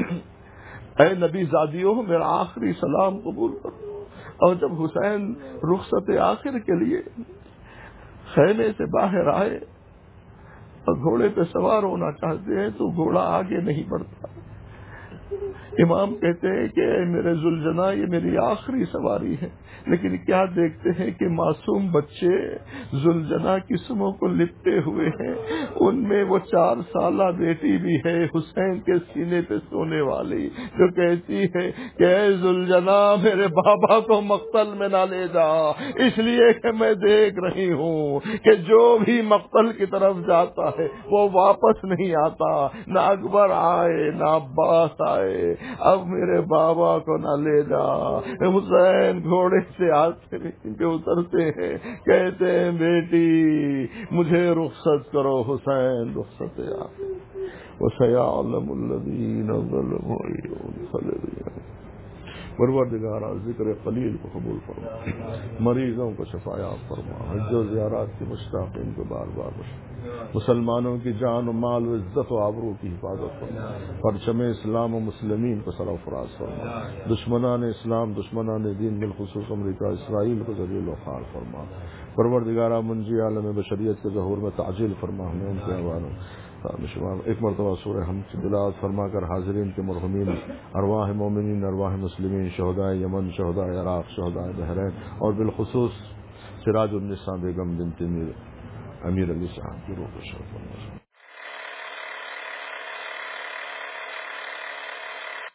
اے نبی زادیوں میرا آخری سلام قبول کرو۔ اور جب حسین رخصت آخر کے لیے خیمے سے باہر آئے اور گھوڑے پہ سوار ہونا چاہتے ہیں تو گھوڑا آگے نہیں بڑھتا۔ امام کہتے ہیں کہ اے میرے ذوالجناح، یہ میری آخری سواری ہے، لیکن کیا دیکھتے ہیں کہ معصوم بچے ذوالجناح کی سموں کو لپٹے ہوئے ہیں، ان میں وہ چار سالہ بیٹی بھی ہے حسین کے سینے پہ سونے والی، جو کہتی ہے کہ اے ذوالجناح میرے بابا کو مقتل میں نہ لے جا، اس لیے کہ میں دیکھ رہی ہوں کہ جو بھی مقتل کی طرف جاتا ہے وہ واپس نہیں آتا، نہ اکبر آئے نہ عباس آئے، اب میرے بابا کو نہ لے جا۔ حسین گھوڑے سے آتے پہ اترتے ہیں، کہتے ہیں بیٹی مجھے رخصت کرو، حسین رخصت آتے وَسَيَعْلَمُ الَّذِينَ ظَلَمُوا۔ پروردگارا ذکر قلیل کو قبول فرما، مریضوں کو شفایاب فرما، حج و زیارات کے مشتاقین کو بار بار بخش، مسلمانوں کی جان و مال و عزت و آبرو کی حفاظت فرما، پرچم اسلام و مسلمین کو سرفراز فرما، دشمنان اسلام دشمنان دین بالخصوص امریکہ اسرائیل کو ذلیل و خوار فرما۔ پروردگارا منجی عالم بشریت کے ظہور میں تعجیل فرما، ہمیں ان کے حوالوں ایک مرتبہ سورہ ہم کی تلاوت فرما کر حاضرین کے مرحومین ارواح مومنین، ارواح مسلمین، شہداء یمن، شہداء عراق، شہداء بحرین اور بالخصوص سراج النساء بیگم بنت میر امیر علی صاحب کی روح کو شرف